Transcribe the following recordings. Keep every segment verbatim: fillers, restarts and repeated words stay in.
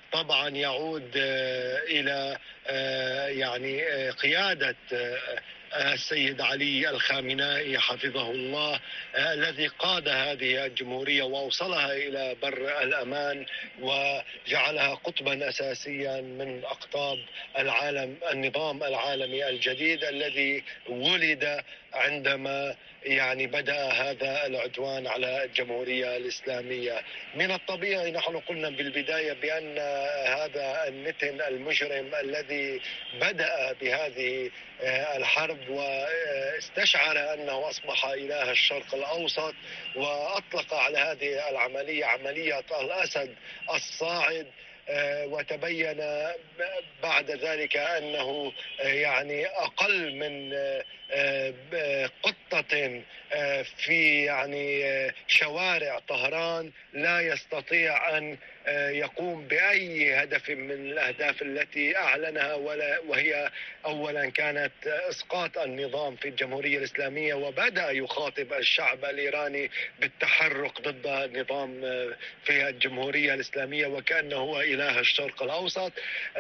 طبعا يعود إلى يعني قيادة السيد علي الخامنائي حفظه الله، الذي قاد هذه الجمهورية وأوصلها إلى بر الأمان وجعلها قطبا أساسيا من أقطاب العالم النظام العالمي الجديد الذي ولد عندما يعني بدأ هذا العدوان على الجمهورية الإسلامية. من الطبيعي، نحن قلنا بالبداية بأن هذا النتن المجرم الذي بدأ بهذه الحرب واستشعر أنه أصبح إله الشرق الأوسط وأطلق على هذه العملية عملية الأسد الصاعد، وتبين بعد ذلك أنه يعني أقل من قطة في يعني شوارع طهران لا يستطيع أن يقوم بأي هدف من الأهداف التي أعلنها، وهي أولا كانت إسقاط النظام في الجمهورية الإسلامية، وبدأ يخاطب الشعب الإيراني بالتحرك ضد النظام في الجمهورية الإسلامية وكأنه هو إله الشرق الأوسط.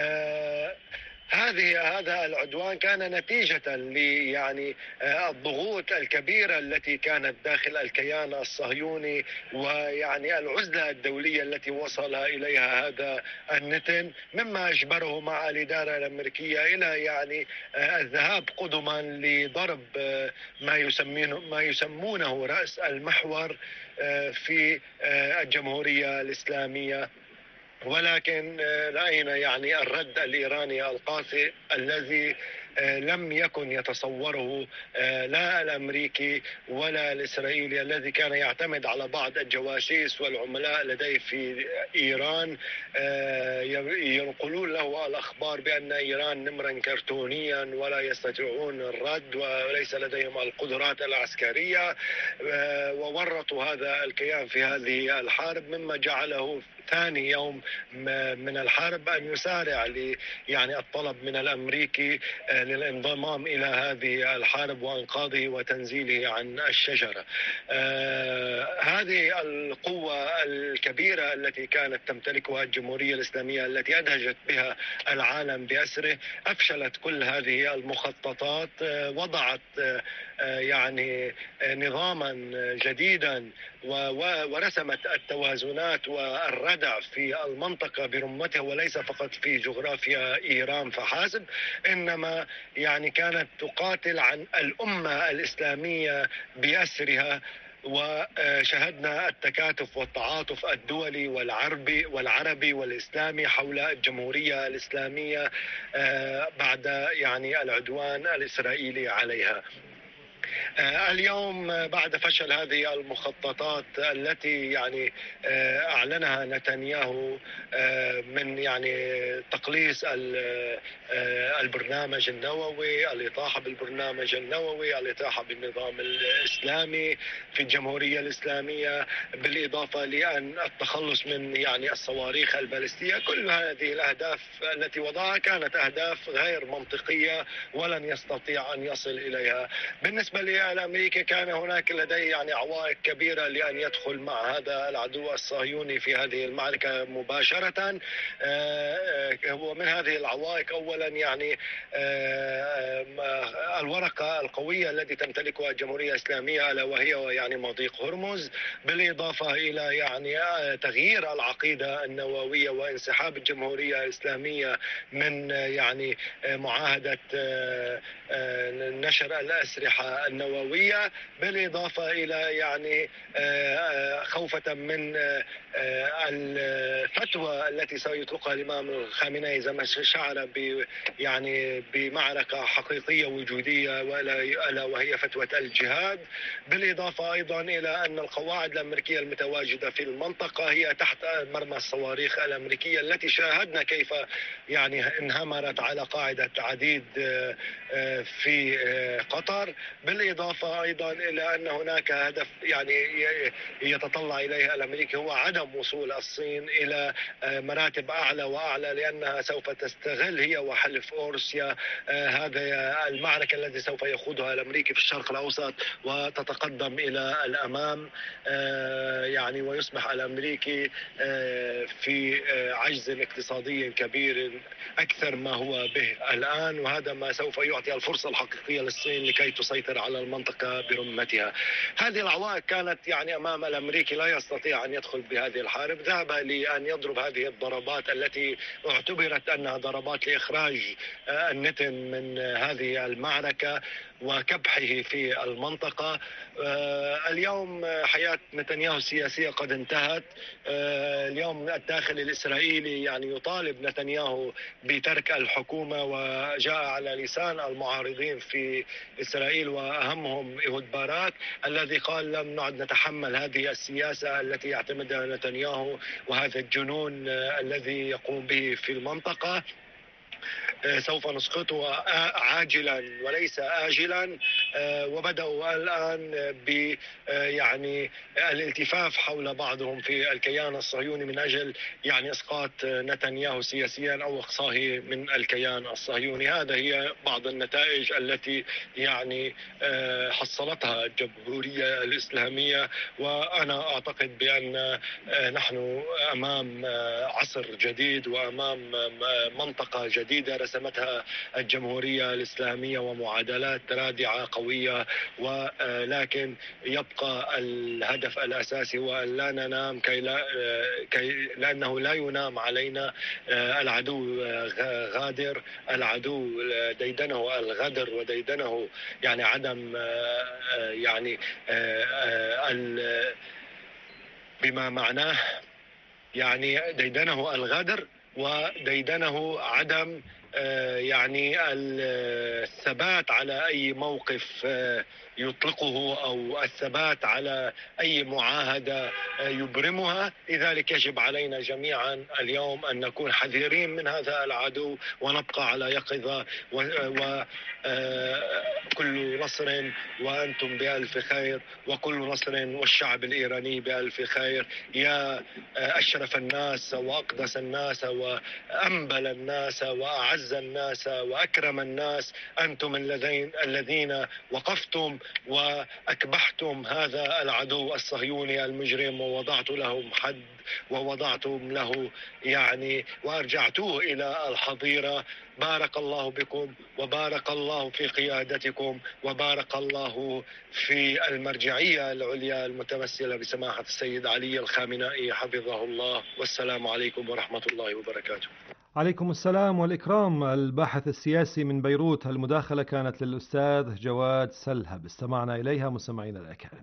هذه هذا العدوان كان نتيجة ل يعني الضغوط الكبيرة التي كانت داخل الكيان الصهيوني، ويعني العزلة الدولية التي وصل إليها هذا النتن، مما أجبره مع الإدارة الأمريكية إلى يعني الذهاب قدما لضرب ما يسمونه ما يسمونه رأس المحور في الجمهورية الإسلامية. ولكن رأينا يعني الرد الإيراني القاسي الذي لم يكن يتصوره لا الأمريكي ولا الإسرائيلي، الذي كان يعتمد على بعض الجواسيس والعملاء لديه في إيران ينقلون له الأخبار بأن إيران نمرا كرتونيا ولا يستطيعون الرد وليس لديهم القدرات العسكرية، وورطوا هذا الكيان في هذه الحرب، مما جعله ثاني يوم من الحرب أن يسارع ل يعني الطلب من الأمريكي للانضمام إلى هذه الحرب وإنقاذه وتنزيله عن الشجرة. آه هذه القوة الكبيرة التي كانت تمتلكها الجمهورية الإسلامية التي أدهجت بها العالم بأسره أفشلت كل هذه المخططات، آه وضعت آه يعني نظاما جديدا ورسمت التوازنات والردع في المنطقة برمتها، وليس فقط في جغرافيا إيران فحسب، إنما يعني كانت تقاتل عن الأمة الإسلامية بأسرها. وشهدنا التكاتف والتعاطف الدولي والعربي والعربي والإسلامي حول الجمهورية الإسلامية بعد يعني العدوان الإسرائيلي عليها. اليوم بعد فشل هذه المخططات التي يعني أعلنها نتنياهو من يعني تقليص البرنامج النووي، الإطاحة بالبرنامج النووي، الإطاحة بالنظام الإسلامي في الجمهورية الإسلامية، بالإضافة لأن التخلص من يعني الصواريخ البالستية، كل هذه الأهداف التي وضعها كانت أهداف غير منطقية ولن يستطيع أن يصل إليها. بالنسبة لأمريكا كان هناك لديه يعني عوائق كبيرة لأن يدخل مع هذا العدو الصهيوني في هذه المعركة مباشرة. ومن هذه العوائق أولا يعني الورقة القوية التي تمتلكها الجمهورية الإسلامية ألا وهي يعني مضيق هرمز، بالإضافة إلى يعني تغيير العقيدة النووية وانسحاب الجمهورية الإسلامية من يعني معاهدة نشر الأسلحة النووية، بالإضافة إلى يعني خوفة من الفتوى التي سيطلقها الإمام الخامنائي إذا ما شعر ب يعني بمعركة حقيقية وجودية ولا وهي فتوى الجهاد، بالإضافة أيضا إلى أن القواعد الأمريكية المتواجدة في المنطقة هي تحت مرمى الصواريخ الأمريكية التي شاهدنا كيف يعني انهمرت على قاعدة عديد في قطر. بالإضافة أيضا إلى أن هناك هدف يعني يتطلع إليه الأمريكي هو عدم وصول الصين إلى مراتب أعلى وأعلى، لأنها سوف تستغل هي وحلف روسيا هذا المعركة التي سوف يخوضها الأمريكي في الشرق الأوسط وتتقدم إلى الأمام، يعني ويصبح الأمريكي في عجز اقتصادي كبير أكثر ما هو به الآن، وهذا ما سوف يعطي الفرصة الحقيقية للصين لكي تسيطر على المنطقة برمتها. هذه العوائق كانت يعني أمام الأمريكي، لا يستطيع أن يدخل بهذه الحرب، ذهب لأن يضرب هذه الضربات التي اعتبرت أنها ضربات لإخراج النتن من هذه المعركة وكبحه في المنطقة. اليوم حياة نتنياهو السياسية قد انتهت. اليوم الداخل الإسرائيلي يعني يطالب نتنياهو بترك الحكومة، وجاء على لسان المعارضين في إسرائيل وأهمهم إيهود باراك الذي قال لم نعد نتحمل هذه السياسة التي يعتمدها نتنياهو وهذا الجنون الذي يقوم به في المنطقة، سوف نسقطه عاجلا وليس آجلا. وبدأوا الآن ب يعني الالتفاف حول بعضهم في الكيان الصهيوني من أجل يعني إسقاط نتنياهو سياسيا أو إقصائه من الكيان الصهيوني. هذا هي بعض النتائج التي يعني حصلتها الجمهورية الإسلامية، وأنا أعتقد بأن نحن أمام عصر جديد وأمام منطقة جديدة رسمتها الجمهورية الإسلامية ومعادلات رادعة قوية، ولكن يبقى الهدف الأساسي هو أن لا ننام كي لا كي لأنه لا ينام علينا. العدو غادر، العدو ديدنه الغدر وديدنه يعني عدم يعني بما معناه يعني ديدنه الغدر وديدنه عدم يعني الثبات على أي موقف يطلقه أو الثبات على أي معاهدة يبرمها. لذلك يجب علينا جميعا اليوم أن نكون حذرين من هذا العدو ونبقى على يقظة، وكل نصر وأنتم بألف خير، وكل نصر والشعب الإيراني بألف خير. يا أشرف الناس وأقدس الناس وأنبل الناس وأعز الناس وأكرم الناس، أنتم الذين الذين وقفتم وأكبحتم هذا العدو الصهيوني المجرم ووضعت لهم حد ووضعتم له يعني وأرجعتوه إلى الحظيرة. بارك الله بكم وبارك الله في قيادتكم وبارك الله في المرجعية العليا المتمثلة بسماحة السيد علي الخامنائي حفظه الله. والسلام عليكم ورحمة الله وبركاته. عليكم السلام والإكرام. الباحث السياسي من بيروت، المداخلة كانت للأستاذ جواد سلهب، استمعنا إليها مستمعين الأكارم.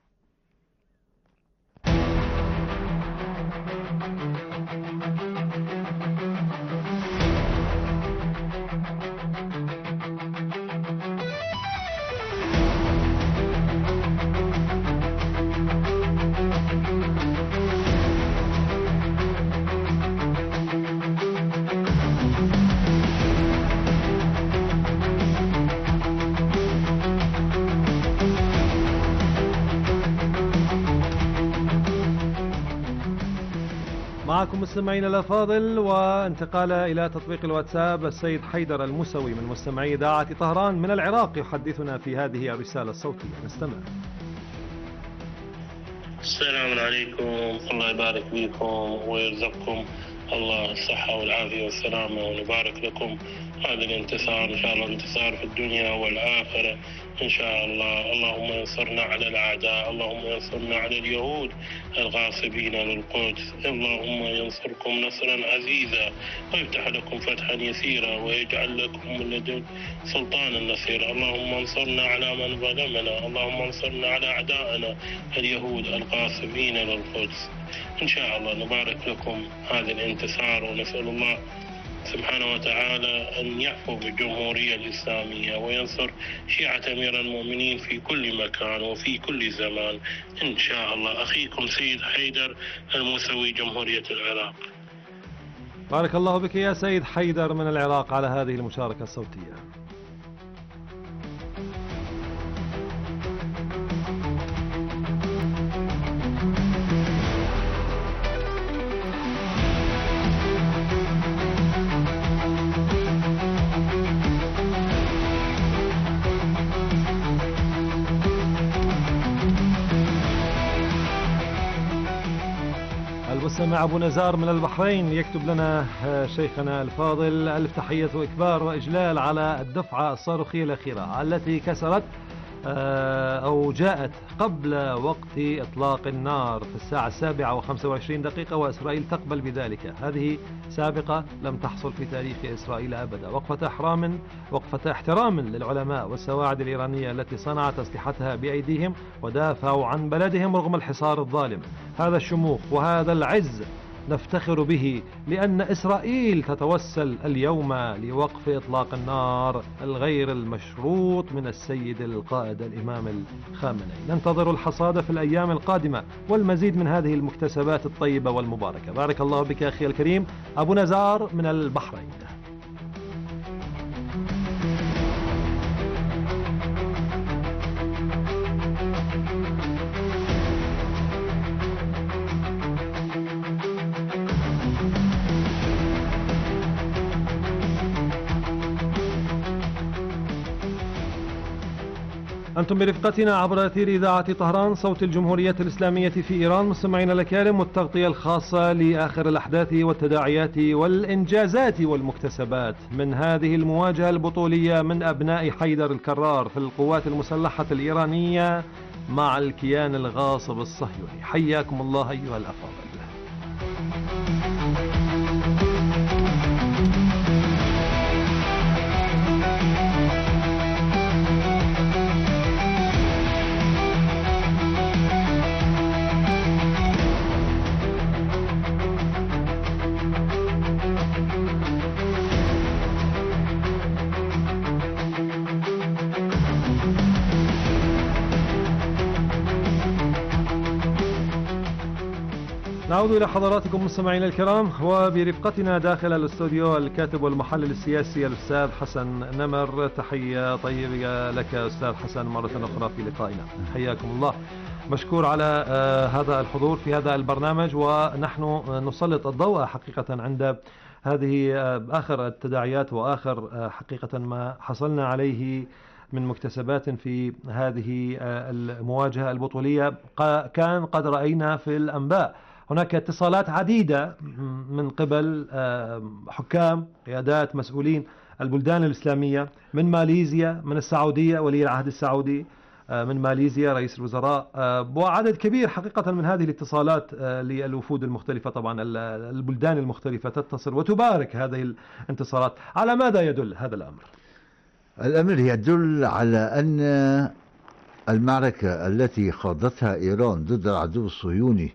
معكم مستمعين الأفاضل، وانتقال إلى تطبيق الواتساب السيد حيدر الموسوي من مستمعي إذاعة طهران من العراق يحدثنا في هذه الرسالة الصوتية. نستمع. السلام عليكم، الله يبارك فيكم ويرزقكم الله الصحة والعافية والسلامة، ونبارك لكم هذا الانتصار إن شاء الله، انتصار في الدنيا والآخرة إن شاء الله. اللهم ينصرنا على الأعداء، اللهم ينصرنا على اليهود الغاصبين للقدس، اللهم ينصركم نصرا عزيزا ويفتح لكم فتحا يسيرا ويجعل لكم من لدن سلطانا نصيرا. اللهم انصرنا على من ظلمنا، اللهم انصرنا على أعدائنا اليهود الغاصبين للقدس إن شاء الله. نبارك لكم هذا الانتصار، ونسأل الله سبحانه وتعالى أن يحفظ الجمهورية الإسلامية وينصر شيعة أمير المؤمنين في كل مكان وفي كل زمان إن شاء الله. أخيكم سيد حيدر الموسوي، جمهورية العراق. بارك الله بك يا سيد حيدر من العراق على هذه المشاركة الصوتية. المستمع أبو نزار من البحرين يكتب لنا شيخنا الفاضل: ألف تحية وإكبار وإجلال على الدفعة الصاروخية الأخيرة التي كسرت أو جاءت قبل وقت إطلاق النار في الساعة السابعة وخمسة وعشرين دقيقة، وإسرائيل تقبل بذلك. هذه سابقة لم تحصل في تاريخ إسرائيل أبدا. وقفة إحرام وقفة احترام للعلماء والسواعد الإيرانية التي صنعت أسلحتها بأيديهم ودافعوا عن بلدهم رغم الحصار الظالم. هذا الشموخ وهذا العز نفتخر به، لأن إسرائيل تتوسل اليوم لوقف إطلاق النار الغير المشروط من السيد القائد الإمام الخامنئي. ننتظر الحصاد في الأيام القادمة والمزيد من هذه المكتسبات الطيبة والمباركة. بارك الله بك أخي الكريم أبو نزار من البحرين. أنتم برفقتنا عبر أثير إذاعة طهران صوت الجمهورية الإسلامية في إيران. مستمعينا الكرام، والتغطية الخاصة لآخر الأحداث والتداعيات والإنجازات والمكتسبات من هذه المواجهة البطولية من أبناء حيدر الكرار في القوات المسلحة الإيرانية مع الكيان الغاصب الصهيوني. حياكم الله أيها الأفاضل. نعود إلى حضراتكم مستمعينا الكرام، وبرفقتنا داخل الاستوديو الكاتب والمحلل السياسي الأستاذ حسن نمر. تحية طيبة لك أستاذ حسن مرة أخرى في لقائنا. حياكم الله. مشكور على هذا الحضور في هذا البرنامج، ونحن نسلط الضوء حقيقة عند هذه آخر التداعيات وآخر حقيقة ما حصلنا عليه من مكتسبات في هذه المواجهة البطولية. كان قد رأينا في الأنباء هناك اتصالات عديدة من قبل حكام، قيادات، مسؤولين البلدان الإسلامية، من ماليزيا، من السعودية، ولي العهد السعودي، من ماليزيا رئيس الوزراء، وعدد كبير حقيقة من هذه الاتصالات للوفود المختلفة. طبعا البلدان المختلفة تتصل وتبارك هذه الانتصارات. على ماذا يدل هذا الأمر؟ الأمر يدل على أن المعركة التي خاضتها إيران ضد العدو الصهيوني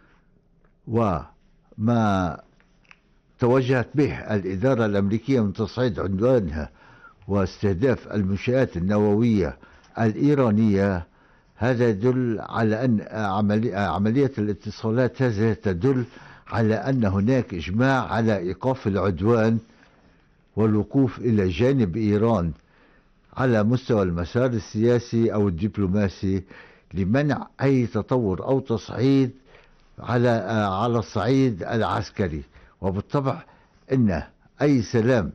وما توجهت به الإدارة الأمريكية من تصعيد عنوانها واستهداف المنشآت النووية الإيرانية، هذا يدل على أن عملي عملية الاتصالات هذه تدل على أن هناك إجماع على إيقاف العدوان والوقوف إلى جانب إيران على مستوى المسار السياسي أو الدبلوماسي لمنع أي تطور أو تصعيد على على الصعيد العسكري. وبالطبع ان اي سلام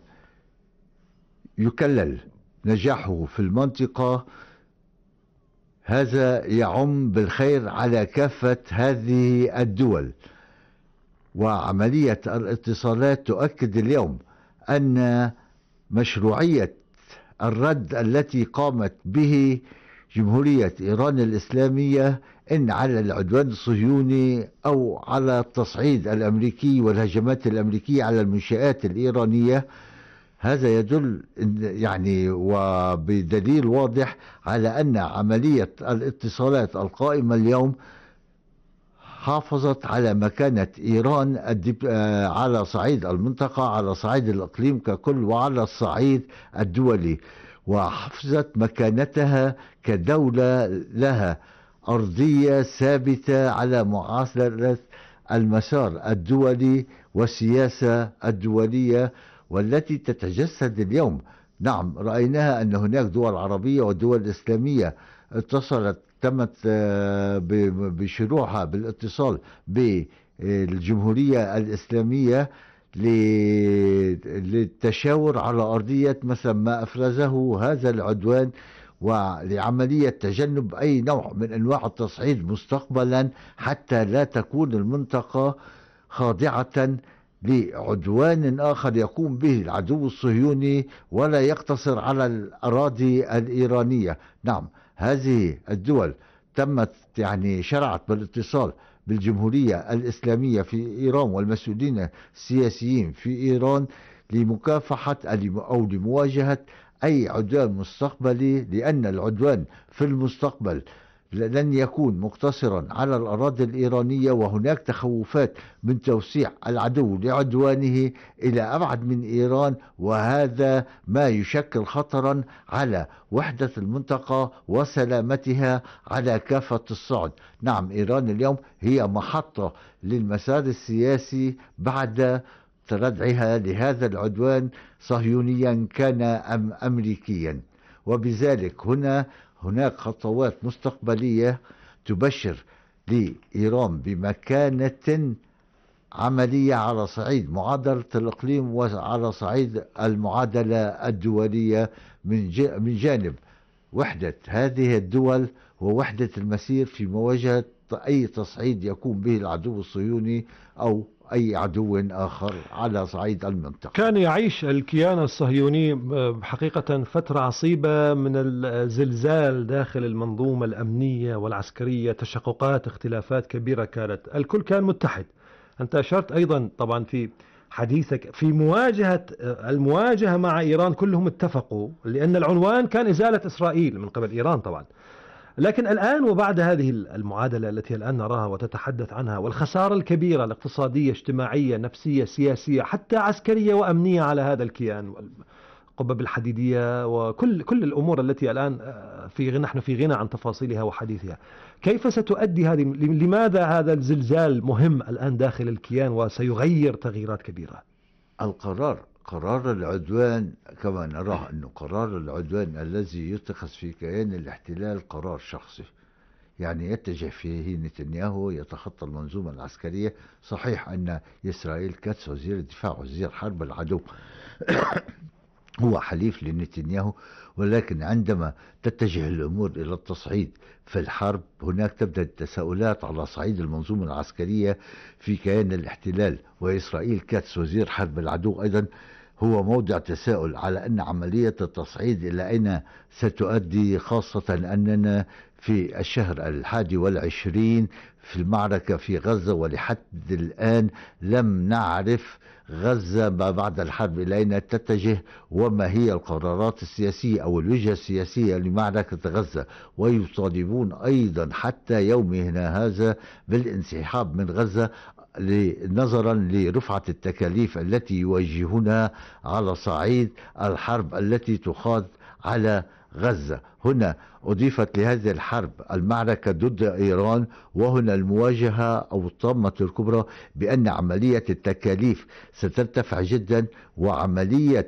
يكلل نجاحه في المنطقة هذا يعم بالخير على كافة هذه الدول. وعملية الاتصالات تؤكد اليوم ان مشروعية الرد التي قامت به جمهورية إيران الإسلامية إن على العدوان الصهيوني أو على التصعيد الأمريكي والهجمات الأمريكية على المنشآت الإيرانية، هذا يدل يعني وبدليل واضح على أن عملية الاتصالات القائمة اليوم حافظت على مكانة إيران على صعيد المنطقة، على صعيد الإقليم ككل، وعلى الصعيد الدولي، وحفظت مكانتها كدولة لها أرضية ثابتة على معاصرة المسار الدولي والسياسة الدولية والتي تتجسد اليوم. نعم، رأيناها أن هناك دول عربية ودول إسلامية اتصلت، تمت بشروعها بالاتصال بالجمهورية الإسلامية للتشاور على أرضية مثلا ما أفرزه هذا العدوان، ولعملية تجنب أي نوع من أنواع التصعيد مستقبلا حتى لا تكون المنطقة خاضعة لعدوان آخر يقوم به العدو الصهيوني ولا يقتصر على الأراضي الإيرانية. نعم، هذه الدول تمت يعني شرعت بالاتصال بالجمهورية الإسلامية في إيران والمسؤولين السياسيين في إيران لمكافحة أو لمواجهة أي عدوان مستقبلي، لأن العدوان في المستقبل لن يكون مقتصرا على الأراضي الإيرانية، وهناك تخوفات من توسيع العدو لعدوانه إلى أبعد من إيران، وهذا ما يشكل خطرا على وحدة المنطقة وسلامتها على كافة الصعد. نعم، إيران اليوم هي محطة للمسار السياسي بعد تردعها لهذا العدوان صهيونيا كان أم أمريكيا، وبذلك هنا هناك خطوات مستقبلية تبشر لإيران بمكانة عملية على صعيد معادلة الإقليم وعلى صعيد المعادلة الدولية، من جانب وحدة هذه الدول ووحدة المسير في مواجهة أي تصعيد يقوم به العدو الصهيوني أو أي عدو آخر على صعيد المنطقة. كان يعيش الكيان الصهيوني حقيقة فترة عصيبة من الزلزال داخل المنظومة الأمنية والعسكرية، تشققات، اختلافات كبيرة كانت، الكل كان متحد. أنت أشرت أيضا طبعا في حديثك في مواجهة المواجهة مع إيران، كلهم اتفقوا لأن العنوان كان إزالة إسرائيل من قبل إيران طبعا. لكن الآن وبعد هذه المعادلة التي الآن نراها وتتحدث عنها، والخسارة الكبيرة الاقتصادية اجتماعية نفسية سياسية حتى عسكرية وأمنية على هذا الكيان، القبب الحديدية وكل كل الأمور التي الآن في غنى نحن في غنى عن تفاصيلها وحديثها، كيف ستؤدي هذه؟ لماذا هذا الزلزال مهم الآن داخل الكيان وسيغير تغييرات كبيرة؟ القرار قرار العدوان كما نراه أنه قرار العدوان الذي يتخذ في كيان الاحتلال قرار شخصي، يعني يتجه فيه نتنياهو يتخطى المنظومة العسكرية. صحيح أن إسرائيل كاتس وزير الدفاع وزير حرب العدو هو حليف لنتنياهو، ولكن عندما تتجه الأمور إلى التصعيد في الحرب هناك تبدأ التساؤلات على صعيد المنظومة العسكرية في كيان الاحتلال، وإسرائيل كاتس وزير حرب العدو أيضا هو موضع تساؤل على أن عملية التصعيد إلى أين ستؤدي، خاصة أننا في الشهر الحادي والعشرين في المعركة في غزة، ولحد الآن لم نعرف غزة ما بعد الحرب إلى أين تتجه وما هي القرارات السياسية أو الوجهة السياسية لمعركة غزة. ويطالبون أيضا حتى يومنا هذا بالانسحاب من غزة نظرا لرفعة التكاليف التي يواجهونها على صعيد الحرب التي تخاض على غزة. هنا أضيفت لهذه الحرب المعركة ضد إيران، وهنا المواجهة أو الطامة الكبرى بأن عملية التكاليف سترتفع جدا، وعملية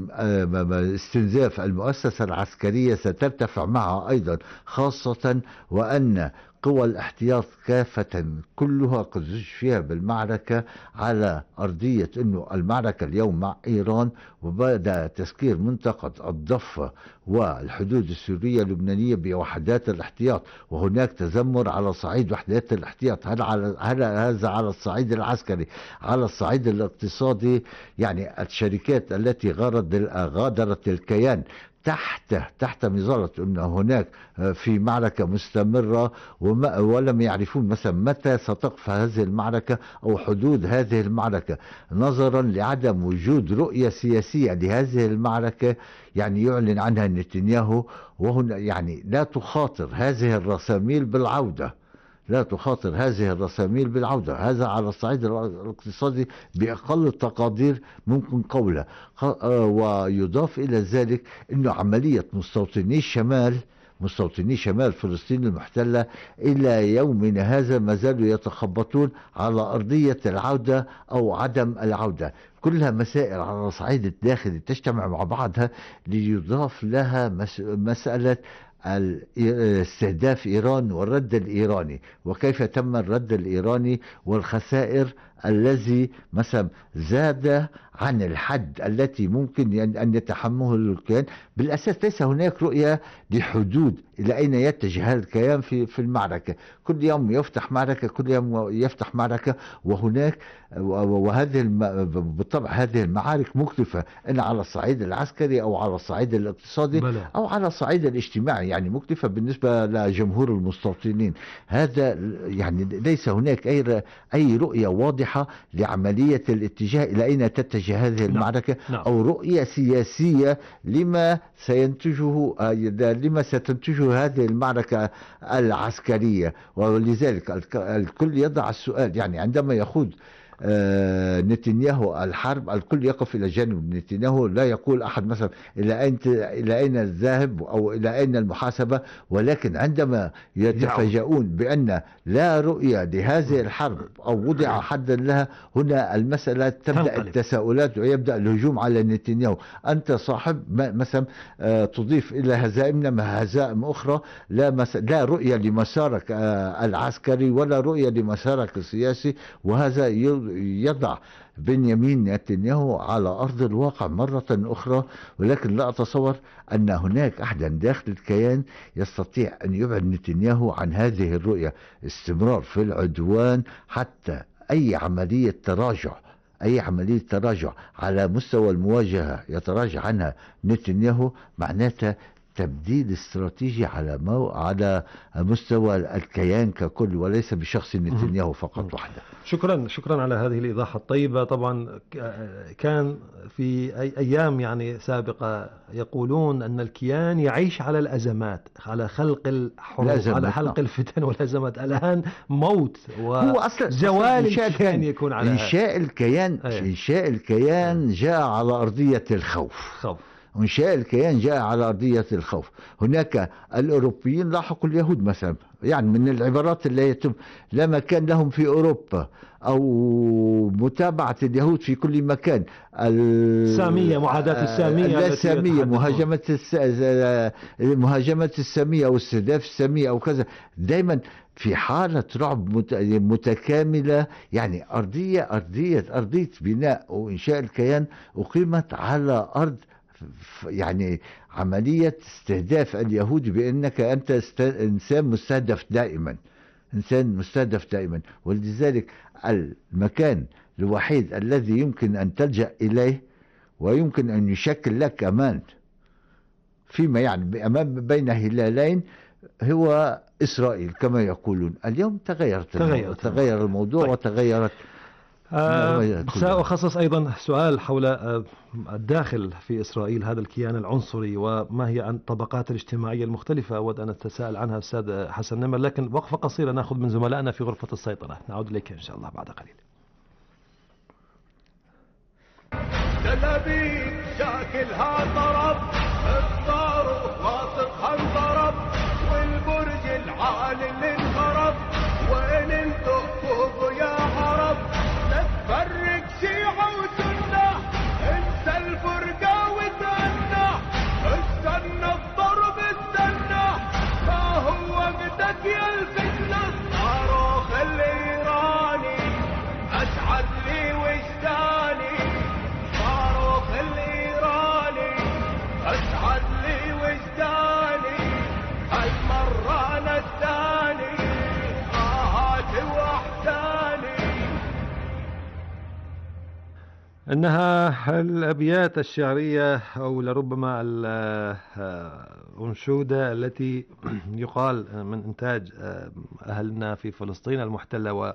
استنزاف المؤسسة العسكرية سترتفع معها أيضا، خاصة وأن قوى الاحتياط كافة كلها قد زج فيها بالمعركة على أرضية أنه المعركة اليوم مع إيران، وبدأ تسكير منطقة الضفة والحدود السورية اللبنانية بوحدات الاحتياط، وهناك تذمر على صعيد وحدات الاحتياط. هل على هل هذا على الصعيد العسكري؟ على الصعيد الاقتصادي يعني الشركات التي غادرت الكيان تحت تحت مظلة أن هناك في معركة مستمرة، وما ولم يعرفون مثلا متى ستقف هذه المعركة أو حدود هذه المعركة، نظرا لعدم وجود رؤية سياسية لهذه المعركة يعني يعلن عنها نتنياهو. وهنا يعني لا تخاطر هذه الرساميل بالعودة لا تخاطر هذه الرساميل بالعودة. هذا على الصعيد الاقتصادي بأقل التقادير ممكن قوله. ويضاف إلى ذلك أنه عملية مستوطني الشمال مستوطني شمال فلسطين المحتلة إلى يومنا هذا ما زالوا يتخبطون على أرضية العودة أو عدم العودة. كلها مسائل على صعيد الداخل تجتمع مع بعضها ليضاف لها مسألة استهداف إيران والرد الإيراني، وكيف تم الرد الإيراني والخسائر الذي مثلا زاد عن الحد التي ممكن أن يتحمله الكيان. بالأساس ليس هناك رؤية لحدود إلى أين يتجه هذا الكيان في في المعركة. كل يوم يفتح معركة كل يوم يفتح معركة وهناك وهذه بالطبع هذه المعارك مكلفة، إن على الصعيد العسكري أو على الصعيد الاقتصادي بلى. أو على الصعيد الاجتماعي، يعني مكلفة بالنسبة لجمهور المستوطنين. هذا يعني ليس هناك أي أي رؤية واضحة لعملية الاتجاه إلى أين تتجه هذه المعركة، نعم. أو رؤية سياسية لما سينتجه لما ستنتجه هذه المعركة العسكرية. ولذلك الكل يضع السؤال، يعني عندما يخوض آه نتنياهو الحرب الكل يقف إلى جانب نتنياهو، لا يقول أحد مثلا إلى أين إلى أين الذاهب أو إلى أين المحاسبة، ولكن عندما يتفاجؤون بأن لا رؤية لهذه الحرب أو وضع حدا لها، هنا المسألة تبدأ التساؤلات ويبدأ الهجوم على نتنياهو. أنت صاحب مثلا آه تضيف إلى هزائمنا هزائم أخرى، لا, مس... لا رؤية لمسارك آه العسكري ولا رؤية لمسارك السياسي، وهذا يضع بنيامين نتنياهو على أرض الواقع مرة أخرى. ولكن لا أتصور أن هناك أحدا داخل الكيان يستطيع أن يبعد نتنياهو عن هذه الرؤية. استمرار في العدوان حتى أي عملية تراجع أي عملية تراجع على مستوى المواجهة يتراجع عنها نتنياهو معناتها تبديل استراتيجي على مو... على مستوى الكيان ككل، وليس بشخص نتنياهو فقط وحده. شكرا شكرا على هذه الإيضاح الطيبة. طبعا كان في أي أيام يعني سابقة يقولون أن الكيان يعيش على الأزمات، على خلق الحروب، على خلق الفتن والأزمات. الآن موت وزوال الكيان يكون على إنشاء الكيان. أيه. إنشاء الكيان جاء على أرضية الخوف. خوف. إنشاء الكيان جاء على أرضية الخوف. هناك الأوروبيين لاحقوا اليهود مثلا، يعني من العبارات اللي يتم لا مكان لهم في أوروبا، أو متابعة اليهود في كل مكان. السامية، معاداة السامية، السامية، مهاجمة الس... مهاجمة السامية أو استهداف السامية أو كذا، دائما في حالة رعب متكاملة. يعني أرضية أرضية أرضية بناء وإنشاء الكيان أقيمت على أرض يعني عملية استهداف اليهود بأنك أنت است... إنسان مستهدف دائما، إنسان مستهدف دائما. ولذلك المكان الوحيد الذي يمكن أن تلجأ إليه ويمكن أن يشكل لك أمان فيما يعني أمام بين هلالين هو إسرائيل كما يقولون. اليوم تغيرت تغير, تغير الموضوع. طيب. وتغيرت. آه سأخصص أيضا سؤال حول آه الداخل في إسرائيل، هذا الكيان العنصري، وما هي الطبقات الاجتماعية المختلفة. أود أن أتساءل عنها أستاذ حسن نمر، لكن وقفة قصيرة نأخذ من زملائنا في غرفة السيطرة. نعود إليك إن شاء الله بعد قليل. تل أبيب شاكلها طرب، الصاروخ واثقها انضرب، والبرج العالي اللي انخرب، وين انتو فوقوا يا عرب؟ نتفرق شيعة وسنة، انسى الفرقة وتأنى، استنى الضرب استنى، ما هو وقتك يا الفتنة. الصاروخ الإيراني أسعد لي وجداني، الصاروخ الإيراني أسعد لي وجداني، هالمرة نداني آهات وأحزاني. إنها الأبيات الشعرية أو لربما الأنشودة التي يقال من إنتاج أهلنا في فلسطين المحتلة، و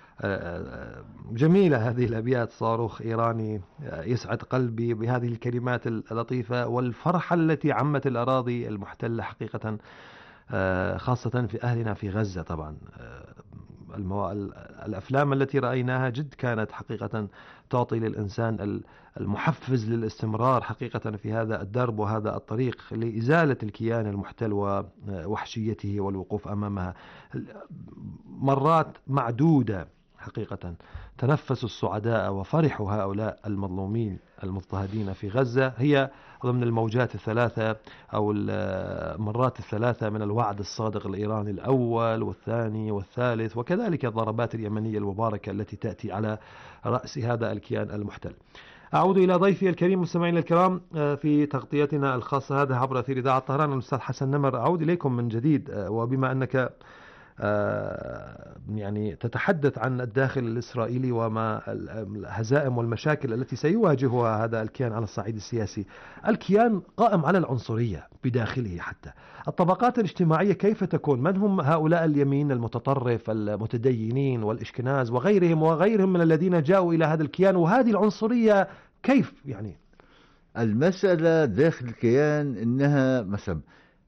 جميلة هذه الأبيات. صاروخ إيراني يسعد قلبي، بهذه الكلمات اللطيفة والفرحة التي عمت الأراضي المحتلة حقيقة، خاصة في أهلنا في غزة. طبعا المو... الأفلام التي رأيناها جد كانت حقيقة تعطي للإنسان المحفز للاستمرار حقيقة في هذا الدرب وهذا الطريق لإزالة الكيان المحتل ووحشيته والوقوف أمامها. مرات معدودة حقيقة تنفس السعداء وفرحوا هؤلاء المظلومين المضطهدين في غزة هي ضمن الموجات الثلاثة أو المرات الثلاثة من الوعد الصادق الإيراني الأول والثاني والثالث، وكذلك الضربات اليمنية المباركة التي تأتي على رأس هذا الكيان المحتل. أعود إلى ضيفي الكريم مستمعينا الكرام في تغطيتنا الخاصة هذا عبر أثير إذاعة طهران، الأستاذ حسن نمر. أعود إليكم من جديد، وبما أنك يعني تتحدث عن الداخل الإسرائيلي وما الهزائم والمشاكل التي سيواجهها هذا الكيان على الصعيد السياسي. الكيان قائم على العنصرية بداخله، حتى الطبقات الاجتماعية كيف تكون؟ من هم هؤلاء اليمين المتطرف المتدينين والإشكناز وغيرهم وغيرهم من الذين جاءوا إلى هذا الكيان، وهذه العنصرية كيف يعني؟ المسألة داخل الكيان إنها مثلا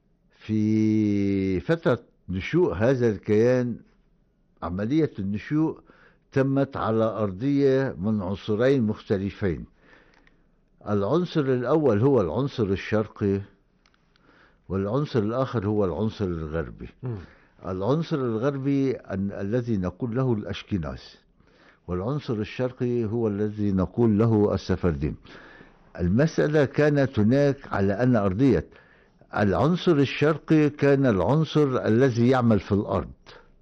في فترة نشوء هذا الكيان، عملية النشوء تمت على أرضية من عنصرين مختلفين. العنصر الأول هو العنصر الشرقي، والعنصر الآخر هو العنصر الغربي. م. العنصر الغربي الذي نقول له الأشكناز، والعنصر الشرقي هو الذي نقول له السفرديم. المسألة كانت هناك على أن أرضية العنصر الشرقي كان العنصر الذي يعمل في الأرض،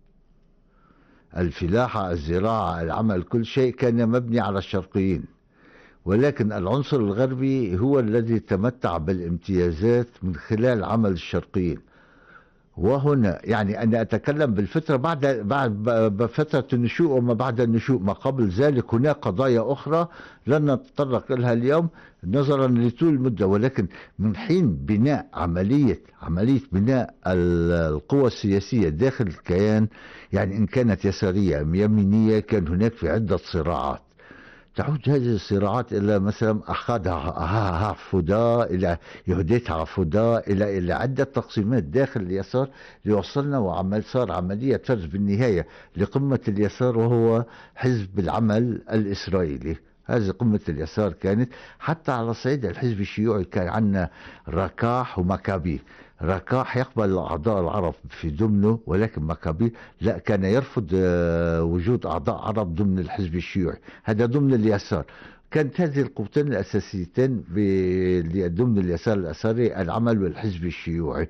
الفلاحة، الزراعة، العمل، كل شيء كان مبني على الشرقيين. ولكن العنصر الغربي هو الذي تمتع بالامتيازات من خلال عمل الشرقيين. وهنا يعني أنا أتكلم بالفترة بعد بعد فترة النشوء وما بعد النشوء. ما قبل ذلك هناك قضايا أخرى لن نتطرق لها اليوم نظرا لطول المدة، ولكن من حين بناء عملية عملية بناء القوى السياسية داخل الكيان، يعني إن كانت يسارية أم يمينية، كان هناك في عدة صراعات. تعود هذه الصراعات إلى مثلا أخذها عفودا، إلى يهوديت عفودا، إلى إلى عدة تقسيمات داخل اليسار ليوصلنا، وعمل صار عملية فرز بالنهاية لقمة اليسار، وهو حزب العمل الإسرائيلي. هذه قمة اليسار كانت. حتى على صعيد الحزب الشيوعي كان عندنا ركاح ومكابي. ركاح يقبل أعضاء العرب في ضمنه، ولكن مكابي لا، كان يرفض وجود أعضاء عرب ضمن الحزب الشيوعي، هذا ضمن اليسار. كانت هذه القوتين الأساسيتين ضمن اليسار الأسري، العمل والحزب الشيوعي.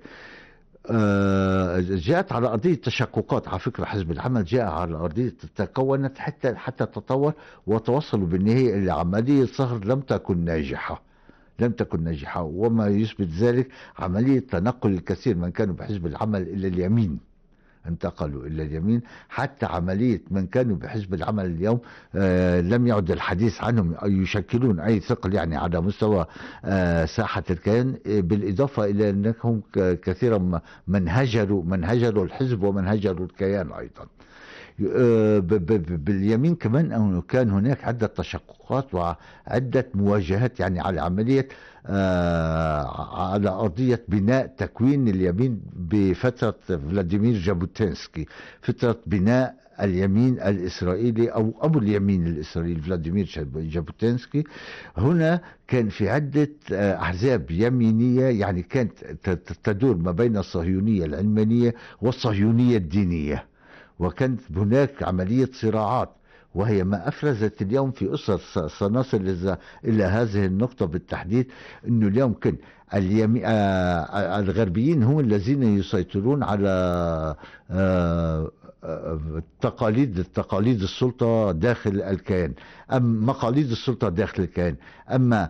جاءت على أرضية تشققات. على فكرة حزب العمل جاء على أرضية تكونت حتى حتى تطور وتوصلوا بالنهاية إلى عملية صهر لم تكن ناجحة لم تكن ناجحة وما يثبت ذلك عملية تنقل الكثير من كانوا بحزب العمل إلى اليمين، انتقلوا إلى اليمين. حتى عملية من كانوا بحزب العمل اليوم آه لم يعد الحديث عنهم يشكلون أي ثقل يعني على مستوى آه ساحة الكيان، آه بالإضافة إلى أنهم كثيرا من هجروا من هجروا الحزب ومن هجروا الكيان أيضا. باليمين كمان كان هناك عدة تشققات وعدة مواجهات يعني على عملية على أرضية بناء تكوين اليمين بفترة فلاديمير جابوتينسكي، فترة بناء اليمين الإسرائيلي أو أبو اليمين الإسرائيلي فلاديمير جابوتينسكي. هنا كان في عدة أحزاب يمينية يعني كانت تدور ما بين الصهيونية العلمانية والصهيونية الدينية، وكانت هناك عملية صراعات، وهي ما أفرزت اليوم في أسر سنصل إلى هذه النقطة بالتحديد، أنه اليوم كان اليمي... آه الغربيين هم الذين يسيطرون على آه تقاليد تقاليد السلطة داخل الكيان، أم مقاليد السلطة داخل الكيان. أما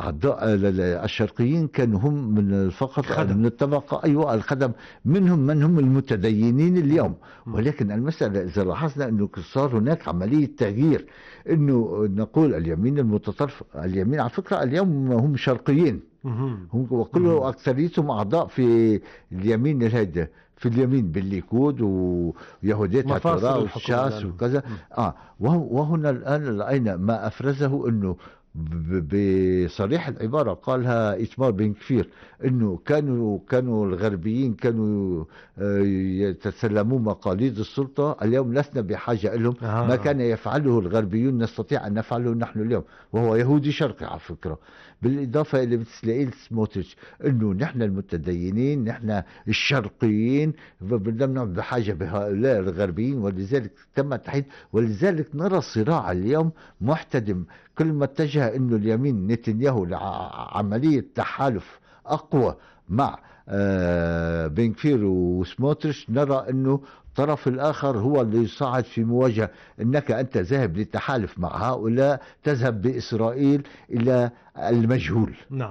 الشرقيين كانوا هم من فقط خدم. من الطبقة أيوة الخدم، منهم من هم المتدينين اليوم. ولكن المسألة إذا لاحظنا أنه صار هناك عملية تغيير، أنه نقول اليمين المتطرف، اليمين على فكرة اليوم هم شرقيين هم وكله أكثريتهم أعضاء في اليمين الهيدا، في اليمين بالليكود ويهودية هتوراء والشاس وكذا. آه وهنا الآن رأينا ما أفرزه أنه بصريح العبارة قالها إيتمار بن كفير، انه كانوا كانوا الغربيين كانوا يتسلمون مقاليد السلطة، اليوم لسنا بحاجة لهم. آه. ما كان يفعله الغربيون نستطيع ان نفعله نحن اليوم، وهو يهودي شرقي على فكرة. بالاضافة الى بتسلائيل سموتريتش انه نحن المتدينين نحن الشرقيين لم نعد بحاجة بهؤلاء الغربيين، ولذلك تم التحديد. ولذلك نرى الصراع اليوم محتدم، كل ما اتجه انه اليمين نتنياهو لعملية تحالف اقوى مع بن كفير وسموتريتش، نرى انه الطرف الاخر هو اللي يصعد في مواجهة، انك انت ذاهب للتحالف مع هؤلاء، تذهب باسرائيل الى المجهول. نعم.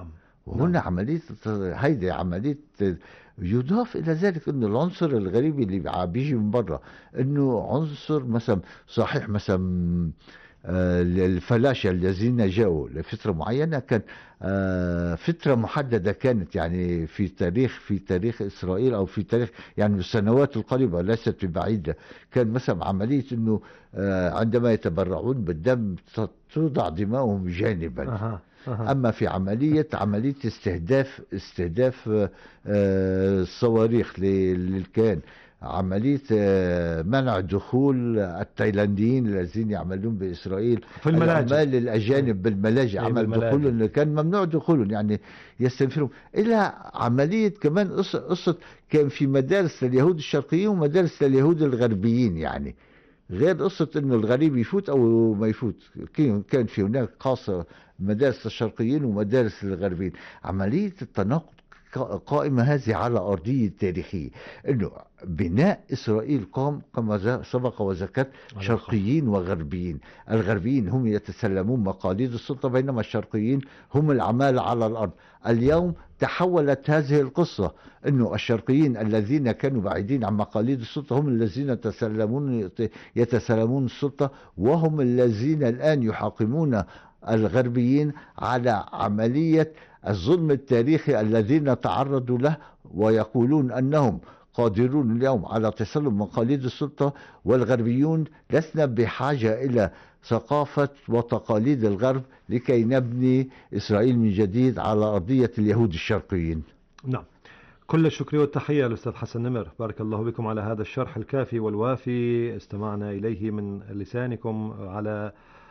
وهنا عملية هيدي عملية. يضاف إلى ذلك أنه العنصر الغريب اللي بيجي من برا، أنه عنصر مثلا صحيح مثلا الفلاشة الذين جاءوا لفترة معينة، كان فترة محددة كانت يعني في تاريخ في تاريخ إسرائيل أو في تاريخ يعني السنوات القريبة ليست ببعيدة، كان مثلا عملية أنه عندما يتبرعون بالدم توضع دماؤهم جانبا. أه. أه. أما في عملية عملية استهداف استهداف الصواريخ للكيان، عملية منع دخول التايلانديين الذين يعملون بإسرائيل في الملاجئ، العمال الأجانب بالملاجئ، عمل دخولهم كان ممنوع دخولهم يعني يستنفرون، إلى عملية كمان قصة كان في مدارس لليهود الشرقيين ومدارس لليهود الغربيين، يعني غير قصة انه الغريب يفوت او ما يفوت، كان في هناك خاصة مدارس الشرقيين ومدارس الغربيين. عملية التناقض قائمة هذه على أرضية تاريخية، انه بناء إسرائيل قام كما سبق وذكرت شرقيين وغربيين. الغربيين هم يتسلمون مقاليد السلطة، بينما الشرقيين هم العمال على الأرض. اليوم تحولت هذه القصة، انه الشرقيين الذين كانوا بعيدين عن مقاليد السلطة هم الذين يتسلمون يتسلمون السلطة، وهم الذين الآن يحاكمون الغربيين على عملية الظلم التاريخي الذين تعرضوا له، ويقولون أنهم قادرون اليوم على تسلم مقاليد السلطة، والغربيون لسنا بحاجة إلى ثقافة وتقاليد الغرب لكي نبني إسرائيل من جديد على أرضية اليهود الشرقيين. نعم، كل الشكر والتحية للأستاذ حسن نمر، بارك الله بكم على هذا الشرح الكافي والوافي استمعنا إليه من لسانكم على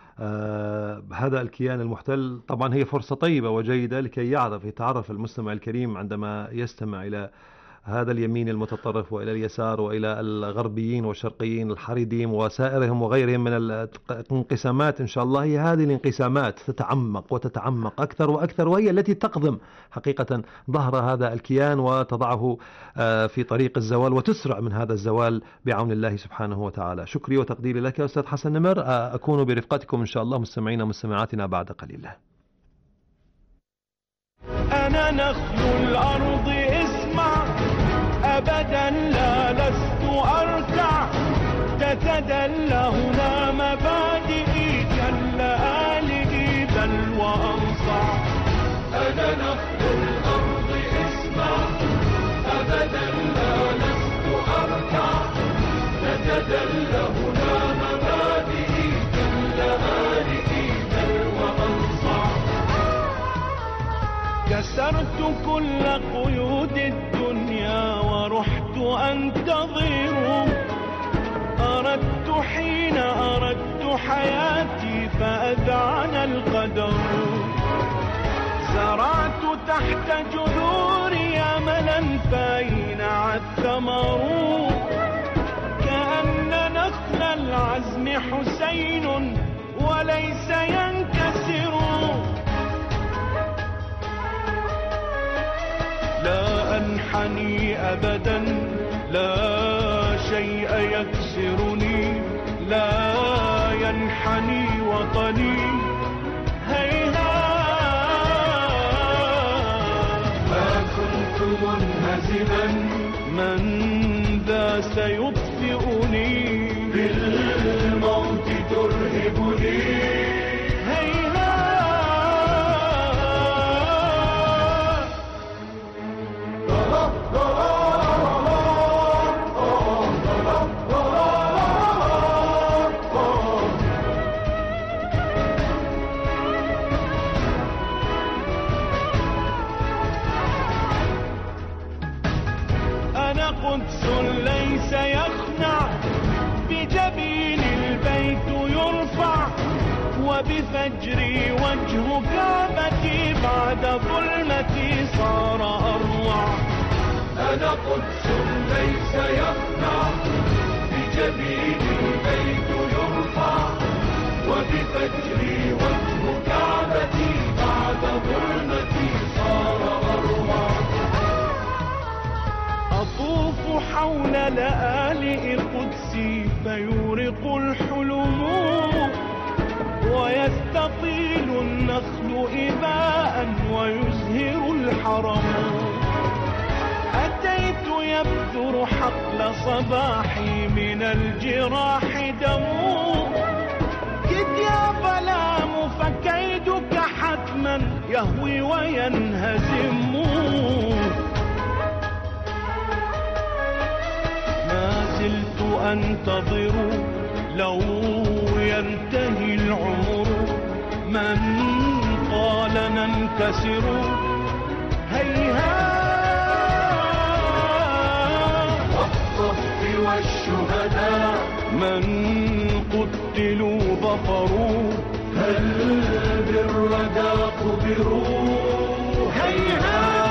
آه هذا الكيان المحتل. طبعا هي فرصة طيبة وجيدة لكي يعرف يتعرف المستمع الكريم عندما يستمع إلى هذا اليمين المتطرف وإلى اليسار وإلى الغربيين والشرقيين الحريديم وسائرهم وغيرهم من الانقسامات. إن شاء الله هي هذه الانقسامات تتعمق وتتعمق أكثر وأكثر، وهي التي تقضم حقيقة ظهر هذا الكيان وتضعه في طريق الزوال وتسرع من هذا الزوال بعون الله سبحانه وتعالى. شكري وتقديري لك أستاذ حسن نمر، أكون برفقتكم إن شاء الله مستمعين ومستمعاتنا بعد قليل. أنا نخل الأرض اسمع، أبدا لا لست أركع، تتدلى هنا مبادئي كاللآلئ بل وأنصع. أنا نخل الأرض اسمع، أبدا لا لست أركع، تتدلى هنا مبادئي كاللآلئ بل وأنصع. كسرت كل قيود الدنيا ورحت أنتظر، أردت حين أردت حياتي فأذعن القدر. زرعت تحت جذوري أملا فأينع الثمر، كأن نخل العزم حسين وليس ينكسر. لا أنحني أبدا، لا شيء يكسرني، لا ينحني وطني هيهات. ما كنت منهزما، من ذا سيطفئني، بالموت ترهبني قدس ليس يخنع، بجبين البيت يرفع، وبفجري وجه كعبتي بعد ظلمتي صار أروع. أنا قدس ليس يخنع، بجبين البيت يرفع، وبفجري وجه كعبتي بعد ظلمتي صار أروع. أطوف حول لآلئ قدسي فيورق الحلم، ويستطيل النخل إباء ويزهر الحرم. أتيت يبذر حقل صباحي من الجراح دم. كد يا ظلام فكيدك حتما يهوي وينهزم. ما زلت أنتظر لو ينتهي العمر. من قال ننكسر هيهات. والصف والشهداء من قتلوا ظفروا. هل بالردى قبروا هيهات.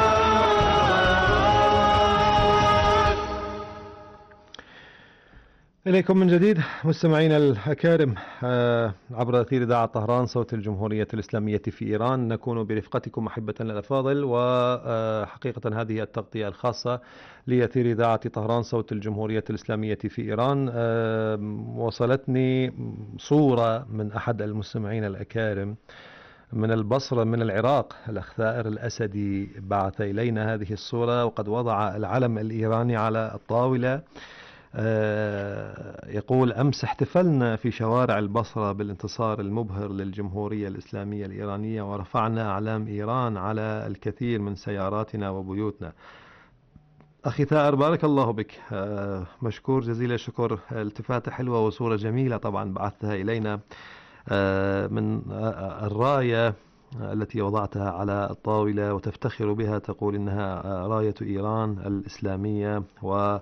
إليكم من جديد مستمعينا الأكارم عبر أثير إذاعة طهران صوت الجمهورية الإسلامية في إيران. نكون برفقتكم أحبتنا الأفاضل، وحقيقة هذه التغطية الخاصة لأثير إذاعة طهران صوت الجمهورية الإسلامية في إيران. وصلتني صورة من أحد المستمعين الأكارم من البصرة من العراق، الأخ ثائر الأسدي بعث إلينا هذه الصورة، وقد وضع العلم الإيراني على الطاولة. يقول: أمس احتفلنا في شوارع البصرة بالانتصار المبهر للجمهورية الإسلامية الإيرانية، ورفعنا أعلام إيران على الكثير من سياراتنا وبيوتنا. أخي ثائر بارك الله بك، مشكور جزيل الشكر. التفاتة حلوة وصورة جميلة طبعا بعثتها إلينا من الراية التي وضعتها على الطاولة وتفتخر بها، تقول إنها راية إيران الإسلامية. و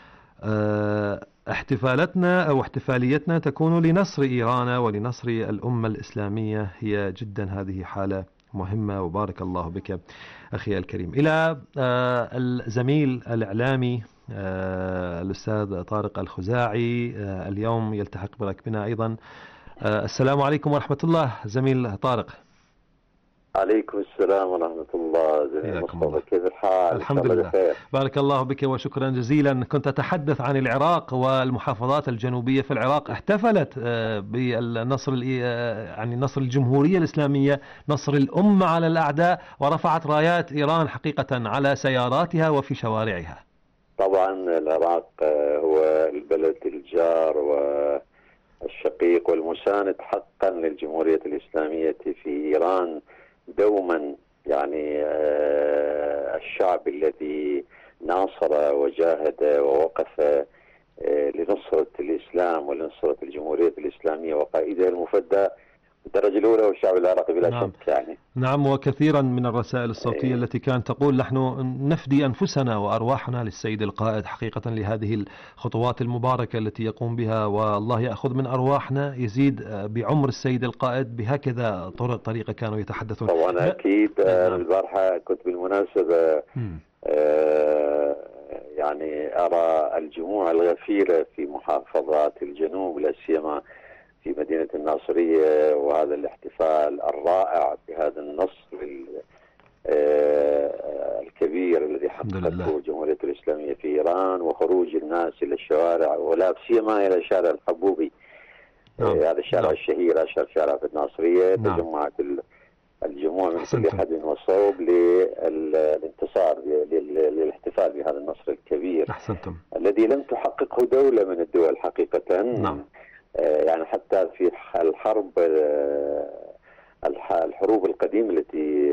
احتفالتنا أو احتفاليتنا تكون لنصر إيران ولنصر الأمة الإسلامية. هي جدا هذه حالة مهمة، وبارك الله بك أخي الكريم. إلى الزميل الإعلامي الأستاذ طارق الخزاعي، اليوم يلتحق بركبنا أيضا. السلام عليكم ورحمة الله زميل طارق. عليكم السلام ورحمة الله. زميل مصطفى، كيف الحال؟ الحمد لله بخير. بارك الله بك وشكرا جزيلا. كنت أتحدث عن العراق والمحافظات الجنوبية في العراق احتفلت بالنصر يعني نصر الجمهورية الإسلامية، نصر الأمة على الأعداء، ورفعت رايات إيران حقيقة على سياراتها وفي شوارعها. طبعا العراق هو البلد الجار والشقيق والمساند حقا للجمهورية الإسلامية في إيران دوما. يعني الشعب الذي ناصر وجاهد ووقف لنصرة الإسلام ولنصرة الجمهورية الإسلامية وقائدها المفدى الدرجة الأولى والشعب العراقي بلا نعم. شك. يعني نعم، وكثيرا من الرسائل الصوتية أيه. التي كانت تقول: نحن نفدي أنفسنا وأرواحنا للسيد القائد حقيقة لهذه الخطوات المباركة التي يقوم بها، والله يأخذ من أرواحنا، يزيد بعمر السيد القائد. بهكذا طريقة كانوا يتحدثون. طبعا أكيد. البارحة كنت بالمناسبة آه يعني أرى الجموع الغفيرة في محافظات الجنوب، لا سيما في مدينة الناصرية، وهذا الاحتفال الرائع بهذا النصر الكبير الذي حققته الجمهورية الإسلامية في إيران، وخروج الناس إلى الشوارع ولا سيما إلى شارع الحبوبي. نعم. هذا الشارع نعم. الشهير أشهر شارع في الناصرية. نعم. تجمعت الجموع من كل حد وصوب للانتصار للاحتفال بهذا النصر الكبير. أحسنتم. الذي لم تحققه دولة من الدول حقيقة. نعم. يعني حتى في الحرب الحروب القديمة التي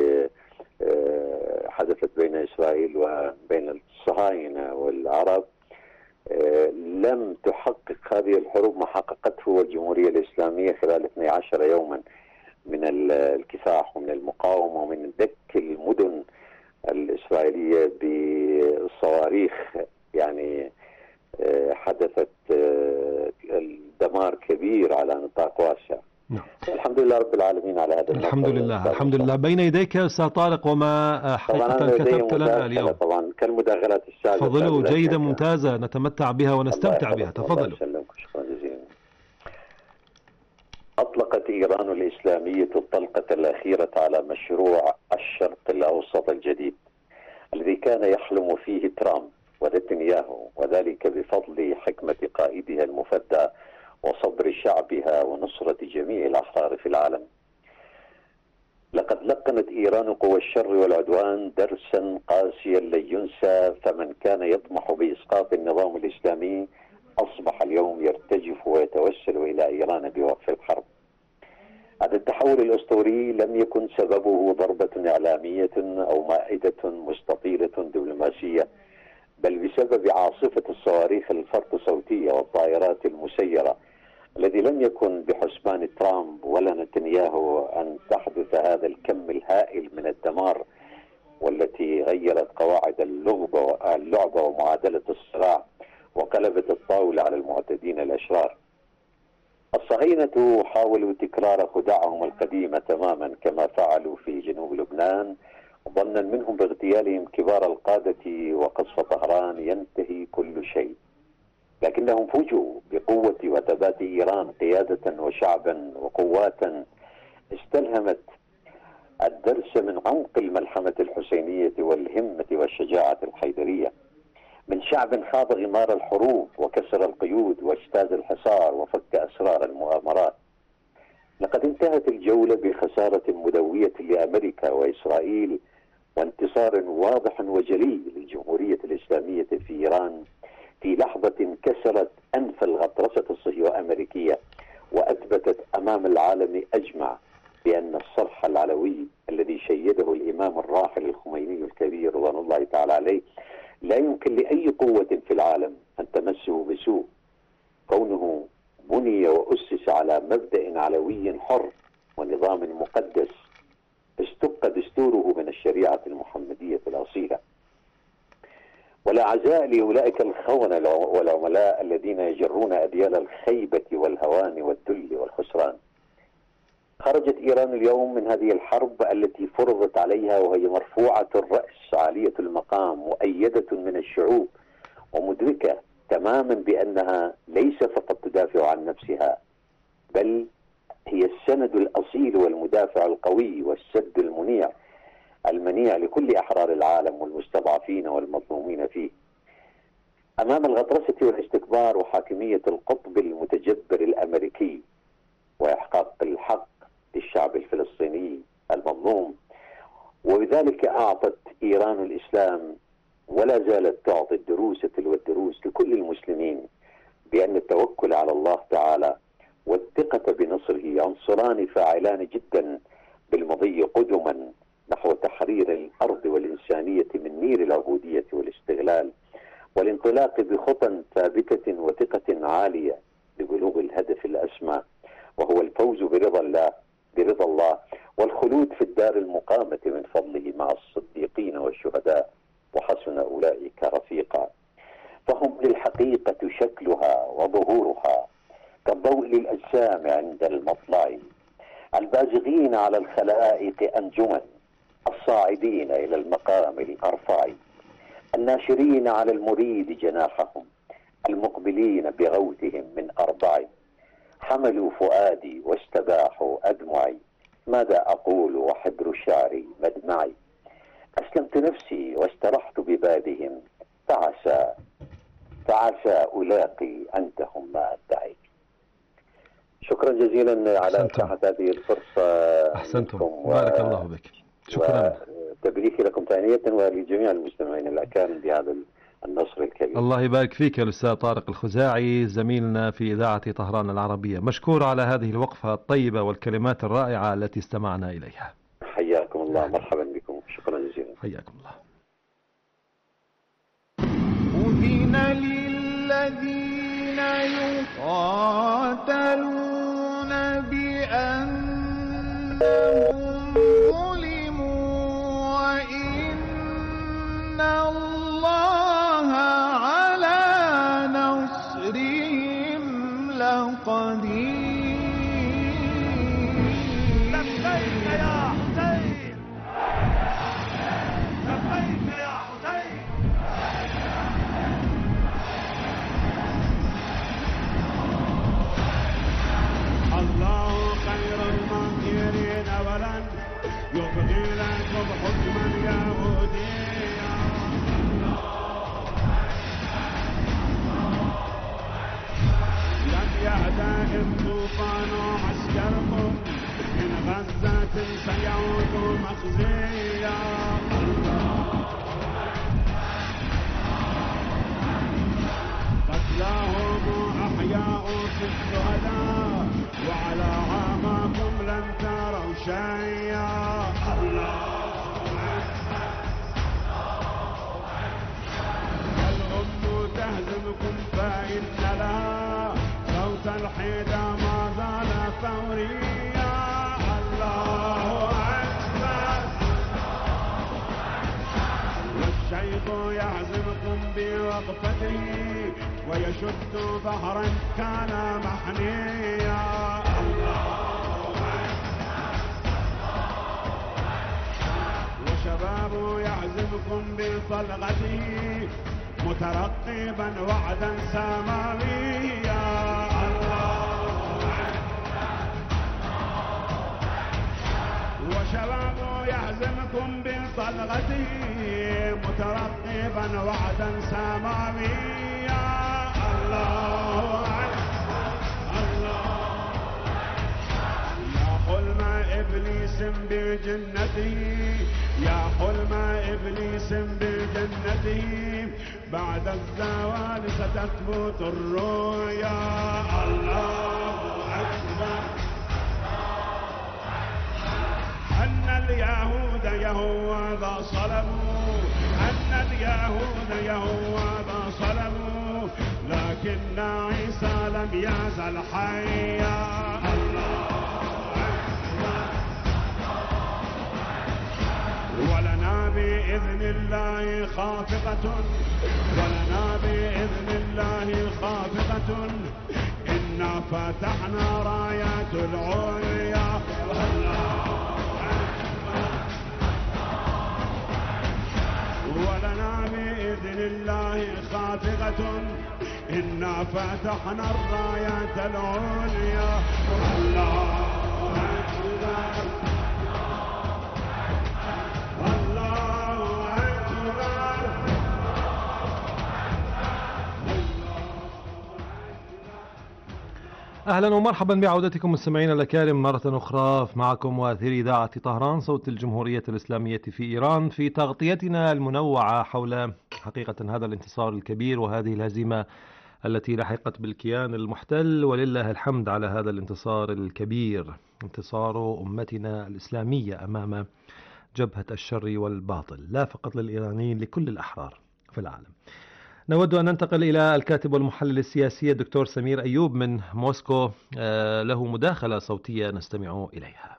حدثت بين إسرائيل وبين الصهاينة والعرب، لم تحقق هذه الحروب ما حققته الجمهورية الإسلامية خلال اثني عشر يوما من الكفاح ومن المقاومة ومن دك المدن الإسرائيلية بالصواريخ. يعني حدثت دمار كبير على نطاق واسع. نعم. الحمد لله رب العالمين على هذا النصر. الحمد لله الحمد لله. بين يديك أستاذ طارق وما حقيقة كتبت لنا اليوم. طبعا كالمداخلات السابقة. تفضلوا، جيدة ممتازة، نتمتع بها ونستمتع بها. تفضلوا. شكرا جزيلا. أطلقت إيران الإسلامية الطلقة الأخيرة على مشروع الشرق الأوسط الجديد الذي كان يحلم فيه ترامب ونتنياهو، وذلك بفضل حكمة قائدها المفدى وصبر شعبها ونصرة جميع الأحرار في العالم. لقد لقنت إيران قوى الشر والعدوان درسا قاسيا لن ينسى، فمن كان يطمح بإسقاط النظام الإسلامي أصبح اليوم يرتجف ويتوسل إلى إيران بوقف الحرب. هذا التحول الأسطوري لم يكن سببه ضربة إعلامية أو مائدة مستطيلة دبلوماسية، بل بسبب عاصفة الصواريخ الفرط صوتية والطائرات المسيرة الذي لم يكن بحسبان ترامب ولا نتنياهو أن تحدث هذا الكم الهائل من الدمار، والتي غيرت قواعد اللعبة ومعادلة الصراع وقلبت الطاولة على المعتدين الأشرار. الصهاينة حاولوا تكرار خداعهم القديمة تماما كما فعلوا في جنوب لبنان، ظنا منهم باغتيالهم كبار القادة وقصف طهران ينتهي كل شيء، لكنهم فوجئوا بقوة وثبات إيران قيادة وشعبا وقوات استلهمت الدرس من عمق الملحمة الحسينية والهمة والشجاعة الحيدرية، من شعب خاض غمار الحروب وكسر القيود واجتاز الحصار وفك أسرار المؤامرات. لقد انتهت الجولة بخسارة مدوية لأمريكا وإسرائيل وانتصار واضح وجلي للجمهورية الإسلامية في إيران في لحظة كسرت أنف الغطرسة الصهيونية وأثبتت أمام العالم أجمع بأن الصرح العلوي الذي شيده الإمام الراحل الخميني الكبير رضوان الله تعالى عليه لا يمكن لأي قوة في العالم أن تمسه بسوء، كونه بني وأسس على مبدأ علوي حر ونظام مقدس اشتق دستوره من الشريعة المحمدية الأصيلة. ولا عزاء لأولئك الخونة والعملاء الذين يجرون أديال الخيبة والهوان والذل والخسران. خرجت إيران اليوم من هذه الحرب التي فرضت عليها وهي مرفوعة الرأس عالية المقام مؤيدة من الشعوب، ومدركة تماما بأنها ليس فقط تدافع عن نفسها، بل هي السند الأصيل والمدافع القوي والسد المنيع المنيع لكل أحرار العالم والمستضعفين والمظلومين فيه. أمام الغطرسة والاستكبار وحاكمية القطب المتجبر الأمريكي وإحقاق الحق للشعب الفلسطيني المظلوم، وبذلك أعطت إيران الإسلام ولا زالت تعطي الدروس تلو الدروس لكل المسلمين بأن التوكل على الله تعالى والثقة بنصره عنصران فاعلان جدا بالمضي قدما نحو تحرير الأرض والإنسانية من نير العبودية والاستغلال، والانطلاق بخطى ثابتة وثقة عالية لبلوغ الهدف الأسمى وهو الفوز برضا الله برضا الله والخلود في الدار المقامة من فضله مع الصديقين والشهداء وحسن أولئك رفيقا. فهم للحقيقة شكلها وظهورها كالضوء للأجسام عند المطلع، البازغين على الخلائق أنجما، الصاعدين إلى المقام الأرفع، الناشرين على المريد جناحهم، المقبلين بغوثهم من أربع، حملوا فؤادي واستباحوا أدمعي، ماذا أقول وحبر شعري مدمعي، أسلمت نفسي واسترحت ببابهم، فعسى فعسى ألاقي أنتهم ما أدعي. شكرا جزيلا على إتاحة هذه الفرصة. أحسنتم، بارك و... الله بك. شكرا. وتبريكي لكم ثانية ولجميع المستمعين الأكارم بهذا النصر الكبير. الله يبارك فيك يا الأستاذ طارق الخزاعي زميلنا في إذاعة طهران العربية، مشكور على هذه الوقفة الطيبة والكلمات الرائعة التي استمعنا إليها. حياكم الله، مرحبا بكم، شكرا جزيلا. حياكم الله. أذن للذين يقاتلون بأنهم ظلموا وإن الله على نصرهم لقدير. لبيك يا حسين، لبيك يا حسين. الله خير المنكرين ولن يبغي لكم حكما يهوديا. لم يعتهم توحيد ما زال ثوريا. الله أكبر. والشيخ يعزمكم بوقفته ويشد بحرا كان محنيا. وشباب يعزمكم بطلقته مترقبا وعدا سماويا. وشباب يعزمكم بطلقته مترقبا وعدا سماويا. الله أكبر. الله. يا حلم إبليس بجنته، يا حلم إبليس بجنته، بعد الزوال ستثبت الرؤيا. الله أكبر. أن اليهود يهوذا صلبوا، أن اليهود يهوذا صلبوا، لكن عيسى لم يزل حيا. الله أكبر. ولنا بإذن الله خافقة، ولنا بإذن الله خافقة، إنا فتحنا رايات العليا. الله. ولنا بإذن الله خافقة، إنا فتحنا الرايات العليا. الله أكبر. الله أكبر. أهلا ومرحبا بعودتكم مستمعينا الأكارم مرة أخرى معكم وأثير إذاعة طهران صوت الجمهورية الإسلامية في إيران في تغطيتنا المنوعة حول حقيقة هذا الانتصار الكبير وهذه الهزيمة التي لحقت بالكيان المحتل، ولله الحمد على هذا الانتصار الكبير، انتصار أمتنا الإسلامية أمام جبهة الشر والباطل، لا فقط للإيرانيين، لكل الأحرار في العالم. نود أن ننتقل إلى الكاتب والمحلل السياسي الدكتور سمير أيوب من موسكو، له مداخلة صوتية نستمع إليها.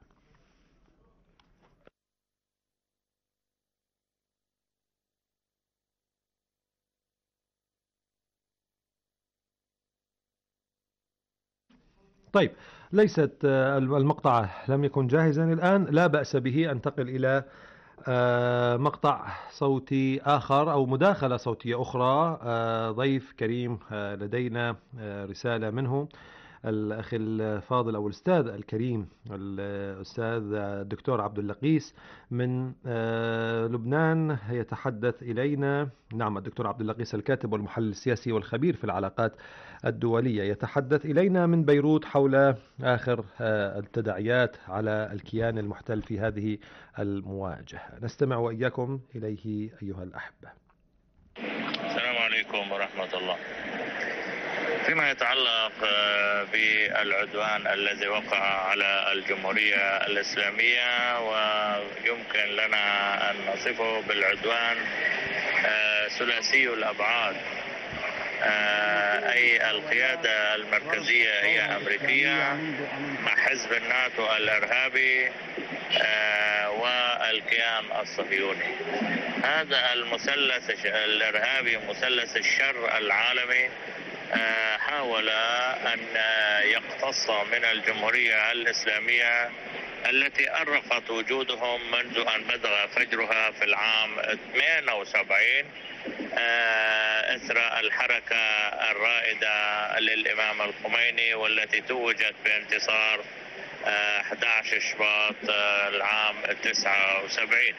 طيب، ليست المقطع لم يكن جاهزا الآن، لا بأس به. أنتقل إلى مقطع صوتي آخر أو مداخلة صوتية أخرى. ضيف كريم لدينا، رسالة منه الأخ الفاضل أو الأستاذ الكريم الأستاذ الدكتور عبد اللقيس من لبنان، يتحدث إلينا. نعم، الدكتور عبد اللقيس الكاتب والمحلل السياسي والخبير في العلاقات الدولية يتحدث إلينا من بيروت حول آخر التداعيات على الكيان المحتل في هذه المواجهة. نستمع وإياكم إليه أيها الأحبة. السلام عليكم ورحمة الله. فيما يتعلق بالعدوان الذي وقع على الجمهورية الإسلامية، ويمكن لنا أن نصفه بالعدوان ثلاثي الأبعاد، أي القيادة المركزية هي أمريكية مع حزب الناتو الإرهابي والكيان الصهيوني. هذا المثلث الإرهابي، مثلث الشر العالمي، حاول أن يقتص من الجمهورية الإسلامية التي أرقت وجودهم منذ أن بدأ فجرها في العام اثنين وسبعين إثر الحركة الرائدة للإمام الخميني، والتي توجت بانتصار أحد عشر شباط العام تسعة وسبعين.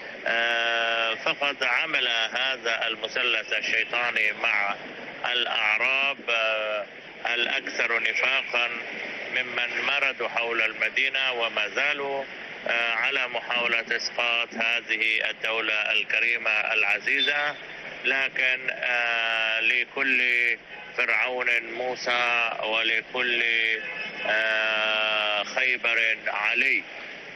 فقد عمل هذا المثلث الشيطاني مع الأعراب الأكثر نفاقا ممن مردوا حول المدينة وما زالوا على محاولة إسقاط هذه الدولة الكريمة العزيزة. لكن لكل فرعون موسى ولكل خيبر علي.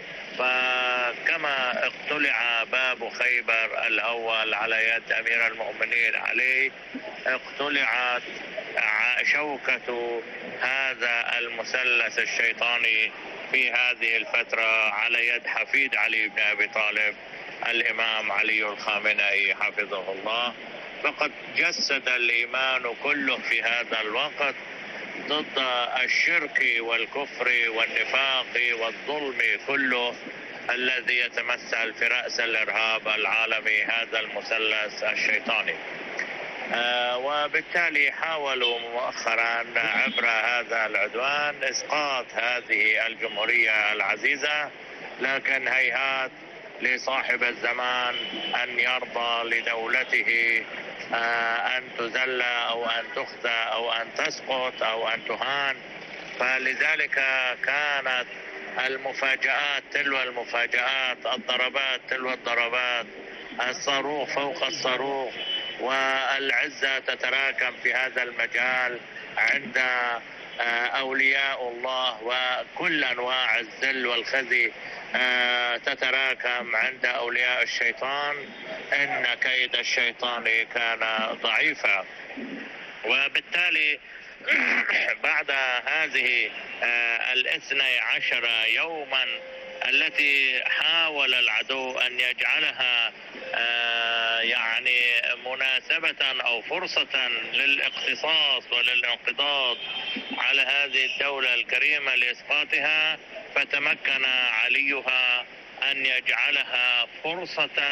فكما اقتلع باب خيبر الأول على يد أمير المؤمنين علي، اقتلعت شوكة هذا المثلث الشيطاني في هذه الفترة على يد حفيد علي بن أبي طالب الإمام علي الخامنئي حفظه الله. فقد جسد الإيمان كله في هذا الوقت ضد الشرك والكفر والنفاق والظلم كله الذي يتمثل في رأس الإرهاب العالمي، هذا المثلث الشيطاني. آه وبالتالي حاولوا مؤخرا عبر هذا العدوان إسقاط هذه الجمهورية العزيزة، لكن هيهات لصاحب الزمان أن يرضى لدولته آه أن تذل أو أن تخزى أو أن تسقط أو أن تهان. فلذلك كانت المفاجآت تلو المفاجآت، الضربات تلو الضربات، الصاروخ فوق الصاروخ، والعزة تتراكم في هذا المجال عند أولياء الله، وكل أنواع الذل والخزي تتراكم عند أولياء الشيطان. إن كيد الشيطان كان ضعيفا. وبالتالي بعد هذه الاثني عشر يوما التي حاول العدو أن يجعلها يعني مناسبة أو فرصة للاقتصاص وللانقضاض على هذه الدولة الكريمة لإسقاطها، فتمكن عليها أن يجعلها فرصة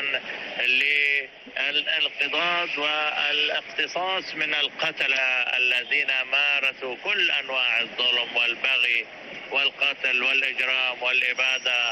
للانقضاض والاقتصاص من القتلة الذين مارسوا كل أنواع الظلم والبغي والقتل والإجرام والإبادة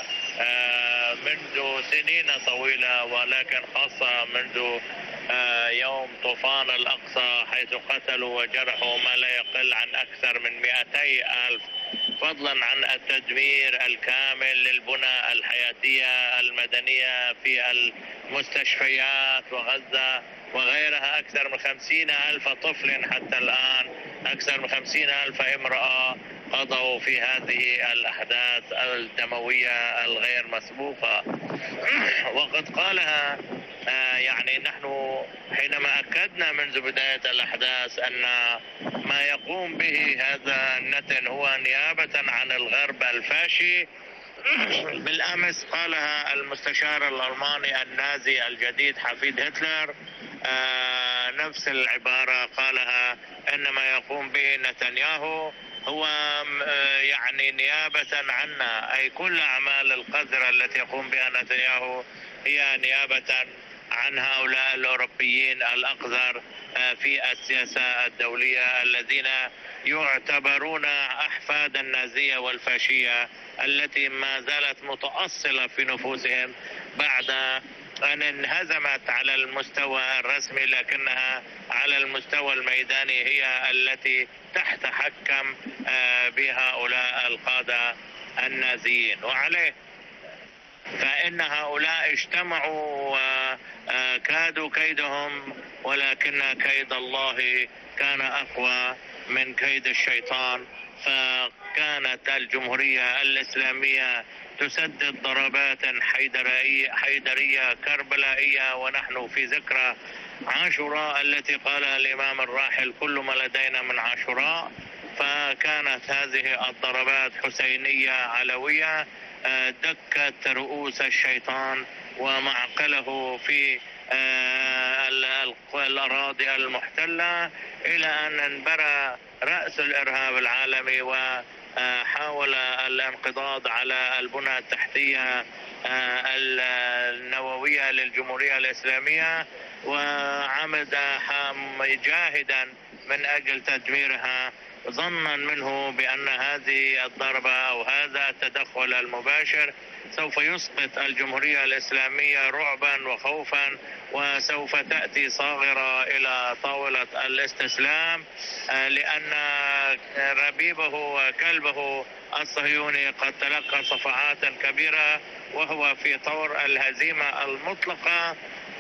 منذ سنين طويلة، ولكن خاصة منذ يوم طوفان الأقصى، حيث قتلوا وجرحوا ما لا يقل عن أكثر من مئتي ألف، فضلا عن التدمير الكامل للبنى الحياتية المدنية في المستشفيات وغزة وغيرها. أكثر من خمسين ألف طفل حتى الآن، أكثر من خمسين ألف امرأة قضوا في هذه الأحداث الدموية الغير مسبوقة. وقد قالها يعني نحن حينما أكدنا منذ بداية الأحداث أن ما يقوم به هذا النتن هو نيابة عن الغرب الفاشي. بالأمس قالها المستشار الألماني النازي الجديد حفيد هتلر، آه نفس العبارة قالها أن ما يقوم به نتنياهو هو آه يعني نيابة عنا، أي كل أعمال القذرة التي يقوم بها نتنياهو هي نيابة عن هؤلاء الأوروبيين الأقذر آه في السياسة الدولية الذين يعتبرون أحفاد النازية والفاشية التي ما زالت متأصلة في نفوسهم بعد أن انهزمت على المستوى الرسمي، لكنها على المستوى الميداني هي التي تتحكم بهؤلاء القادة النازيين. وعليه فإن هؤلاء اجتمعوا وكادوا كيدهم، ولكن كيد الله كان أقوى من كيد الشيطان. فكانت الجمهورية الإسلامية تسدد ضربات حيدرية, حيدرية كربلائية، ونحن في ذكرى عاشوراء التي قالها الإمام الراحل كل ما لدينا من عاشوراء. فكانت هذه الضربات حسينية علوية دكت رؤوس الشيطان ومعقله في الأراضي المحتلة، إلى أن انبرى رأس الإرهاب العالمي وحاول الانقضاض على البنى التحتية النووية للجمهورية الإسلامية، وعمد جاهدا من أجل تدميرها، ظنا منه بأن هذه الضربة أو هذا التدخل المباشر سوف يسقط الجمهورية الإسلامية رعبا وخوفا، وسوف تأتي صاغرة إلى طاولة الاستسلام، لأن ربيبه وكلبه الصهيوني قد تلقى صفعات كبيرة وهو في طور الهزيمة المطلقة.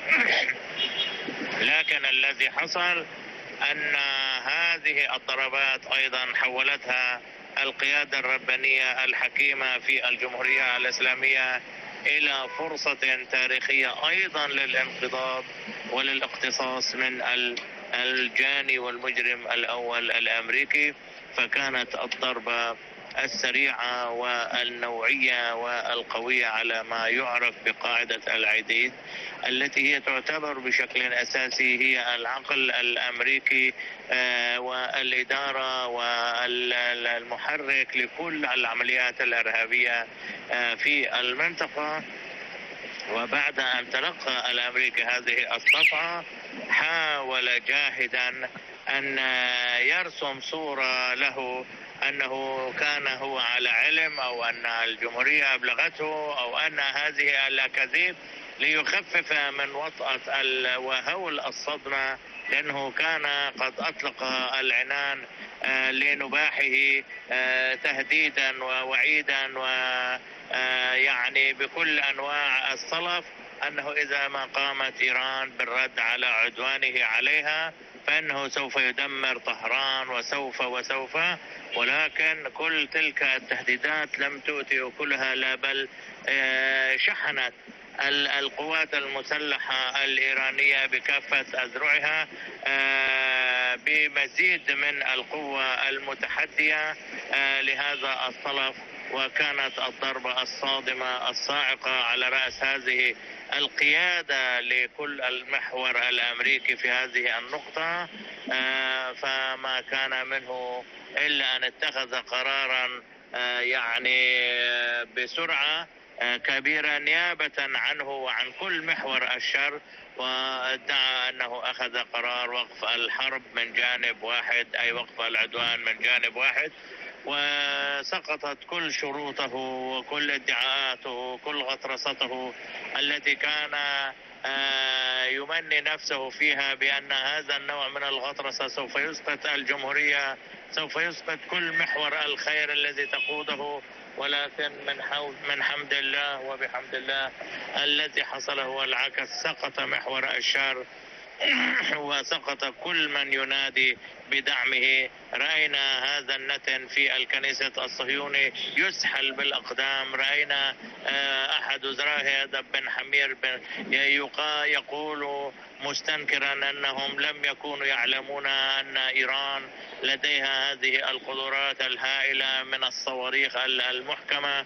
لكن الذي حصل أن هذه الضربات أيضا حولتها القيادة الربانية الحكيمة في الجمهورية الإسلامية إلى فرصة تاريخية أيضا للانقضاض وللاقتصاص من الجاني والمجرم الأول الأمريكي. فكانت الضربة السريعة والنوعية والقوية على ما يعرف بقاعدة العديد، التي هي تعتبر بشكل أساسي هي العقل الأمريكي والإدارة والمحرك لكل العمليات الإرهابية في المنطقة. وبعد أن تلقى الأمريكي هذه الصفعة حاول جاهدا أن يرسم صورة له أنه كان هو على علم، أو أن الجمهورية أبلغته، أو أن هذه الأكاذيب، ليخفف من وطأة وهول الصدمة، لأنه كان قد أطلق العنان لنباحه تهديدا ووعيدا ويعني بكل أنواع الصلف، أنه إذا ما قامت إيران بالرد على عدوانه عليها فإنه سوف يدمر طهران وسوف وسوف. ولكن كل تلك التهديدات لم تؤتي كلها، لا بل شحنت القوات المسلحة الإيرانية بكافة أذرعها بمزيد من القوة المتحدية لهذا الصلف. وكانت الضربة الصادمة الصاعقة على رأس هذه القيادة لكل المحور الأمريكي في هذه النقطة، فما كان منه إلا أن اتخذ قرارا يعني بسرعة كبيرة نيابة عنه وعن كل محور الشر، وادعى أنه أخذ قرار وقف الحرب من جانب واحد، أي وقف العدوان من جانب واحد، وسقطت كل شروطه وكل ادعاءاته وكل غطرسته التي كان يمني نفسه فيها بأن هذا النوع من الغطرسة سوف يسقط الجمهورية، سوف يسقط كل محور الخير الذي تقوده. ولكن من حول من حمد الله وبحمد الله الذي حصل هو العكس، سقط محور الشر وسقط كل من ينادي بدعمه. رأينا هذا النتن في الكنيسة الصهيوني يسحل بالأقدام. رأينا أحد وزرائه بن حمير بن يقول مستنكرا أنهم لم يكونوا يعلمون أن إيران لديها هذه القدرات الهائلة من الصواريخ المحكمة،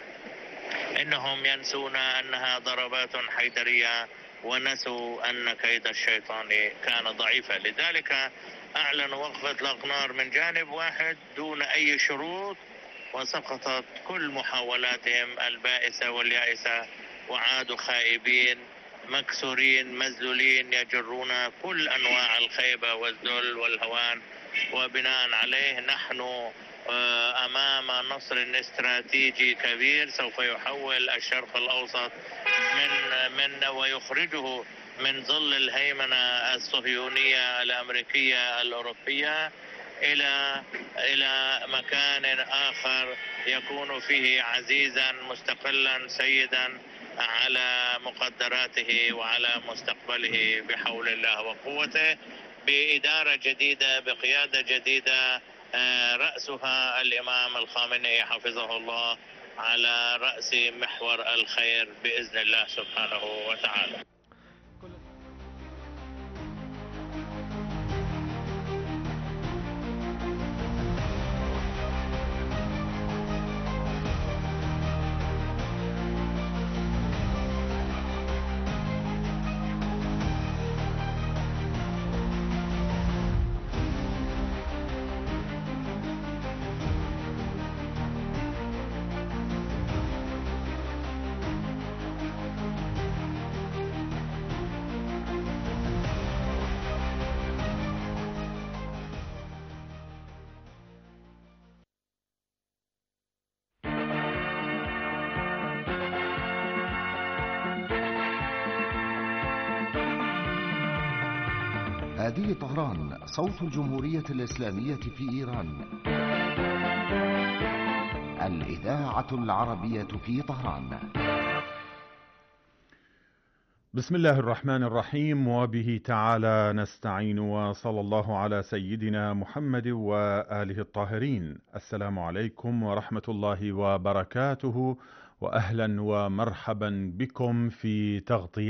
إنهم ينسون أنها ضربات حيدرية ونسوا أن كيد الشيطان كان ضعيفا. لذلك أعلنوا وقف إطلاق نار من جانب واحد دون أي شروط، وسقطت كل محاولاتهم البائسة واليائسة، وعادوا خائبين مكسورين مذلولين يجرون كل أنواع الخيبة والذل والهوان. وبناء عليه نحن أمام نصر استراتيجي كبير سوف يحول الشرق الأوسط من من ويخرجه من ظل الهيمنة الصهيونية الأمريكية الأوروبية إلى إلى مكان آخر يكون فيه عزيزا مستقلا سيدا على مقدراته وعلى مستقبله بحول الله وقوته، بإدارة جديدة بقيادة جديدة رأسها الإمام الخامنئي حفظه الله على رأس محور الخير بإذن الله سبحانه وتعالى. هذه طهران، صوت الجمهورية الإسلامية في إيران، الإذاعة العربية في طهران. بسم الله الرحمن الرحيم، وبه تعالى نستعين، وصلى الله على سيدنا محمد وآله الطاهرين. السلام عليكم ورحمة الله وبركاته، وأهلا ومرحبا بكم في تغطية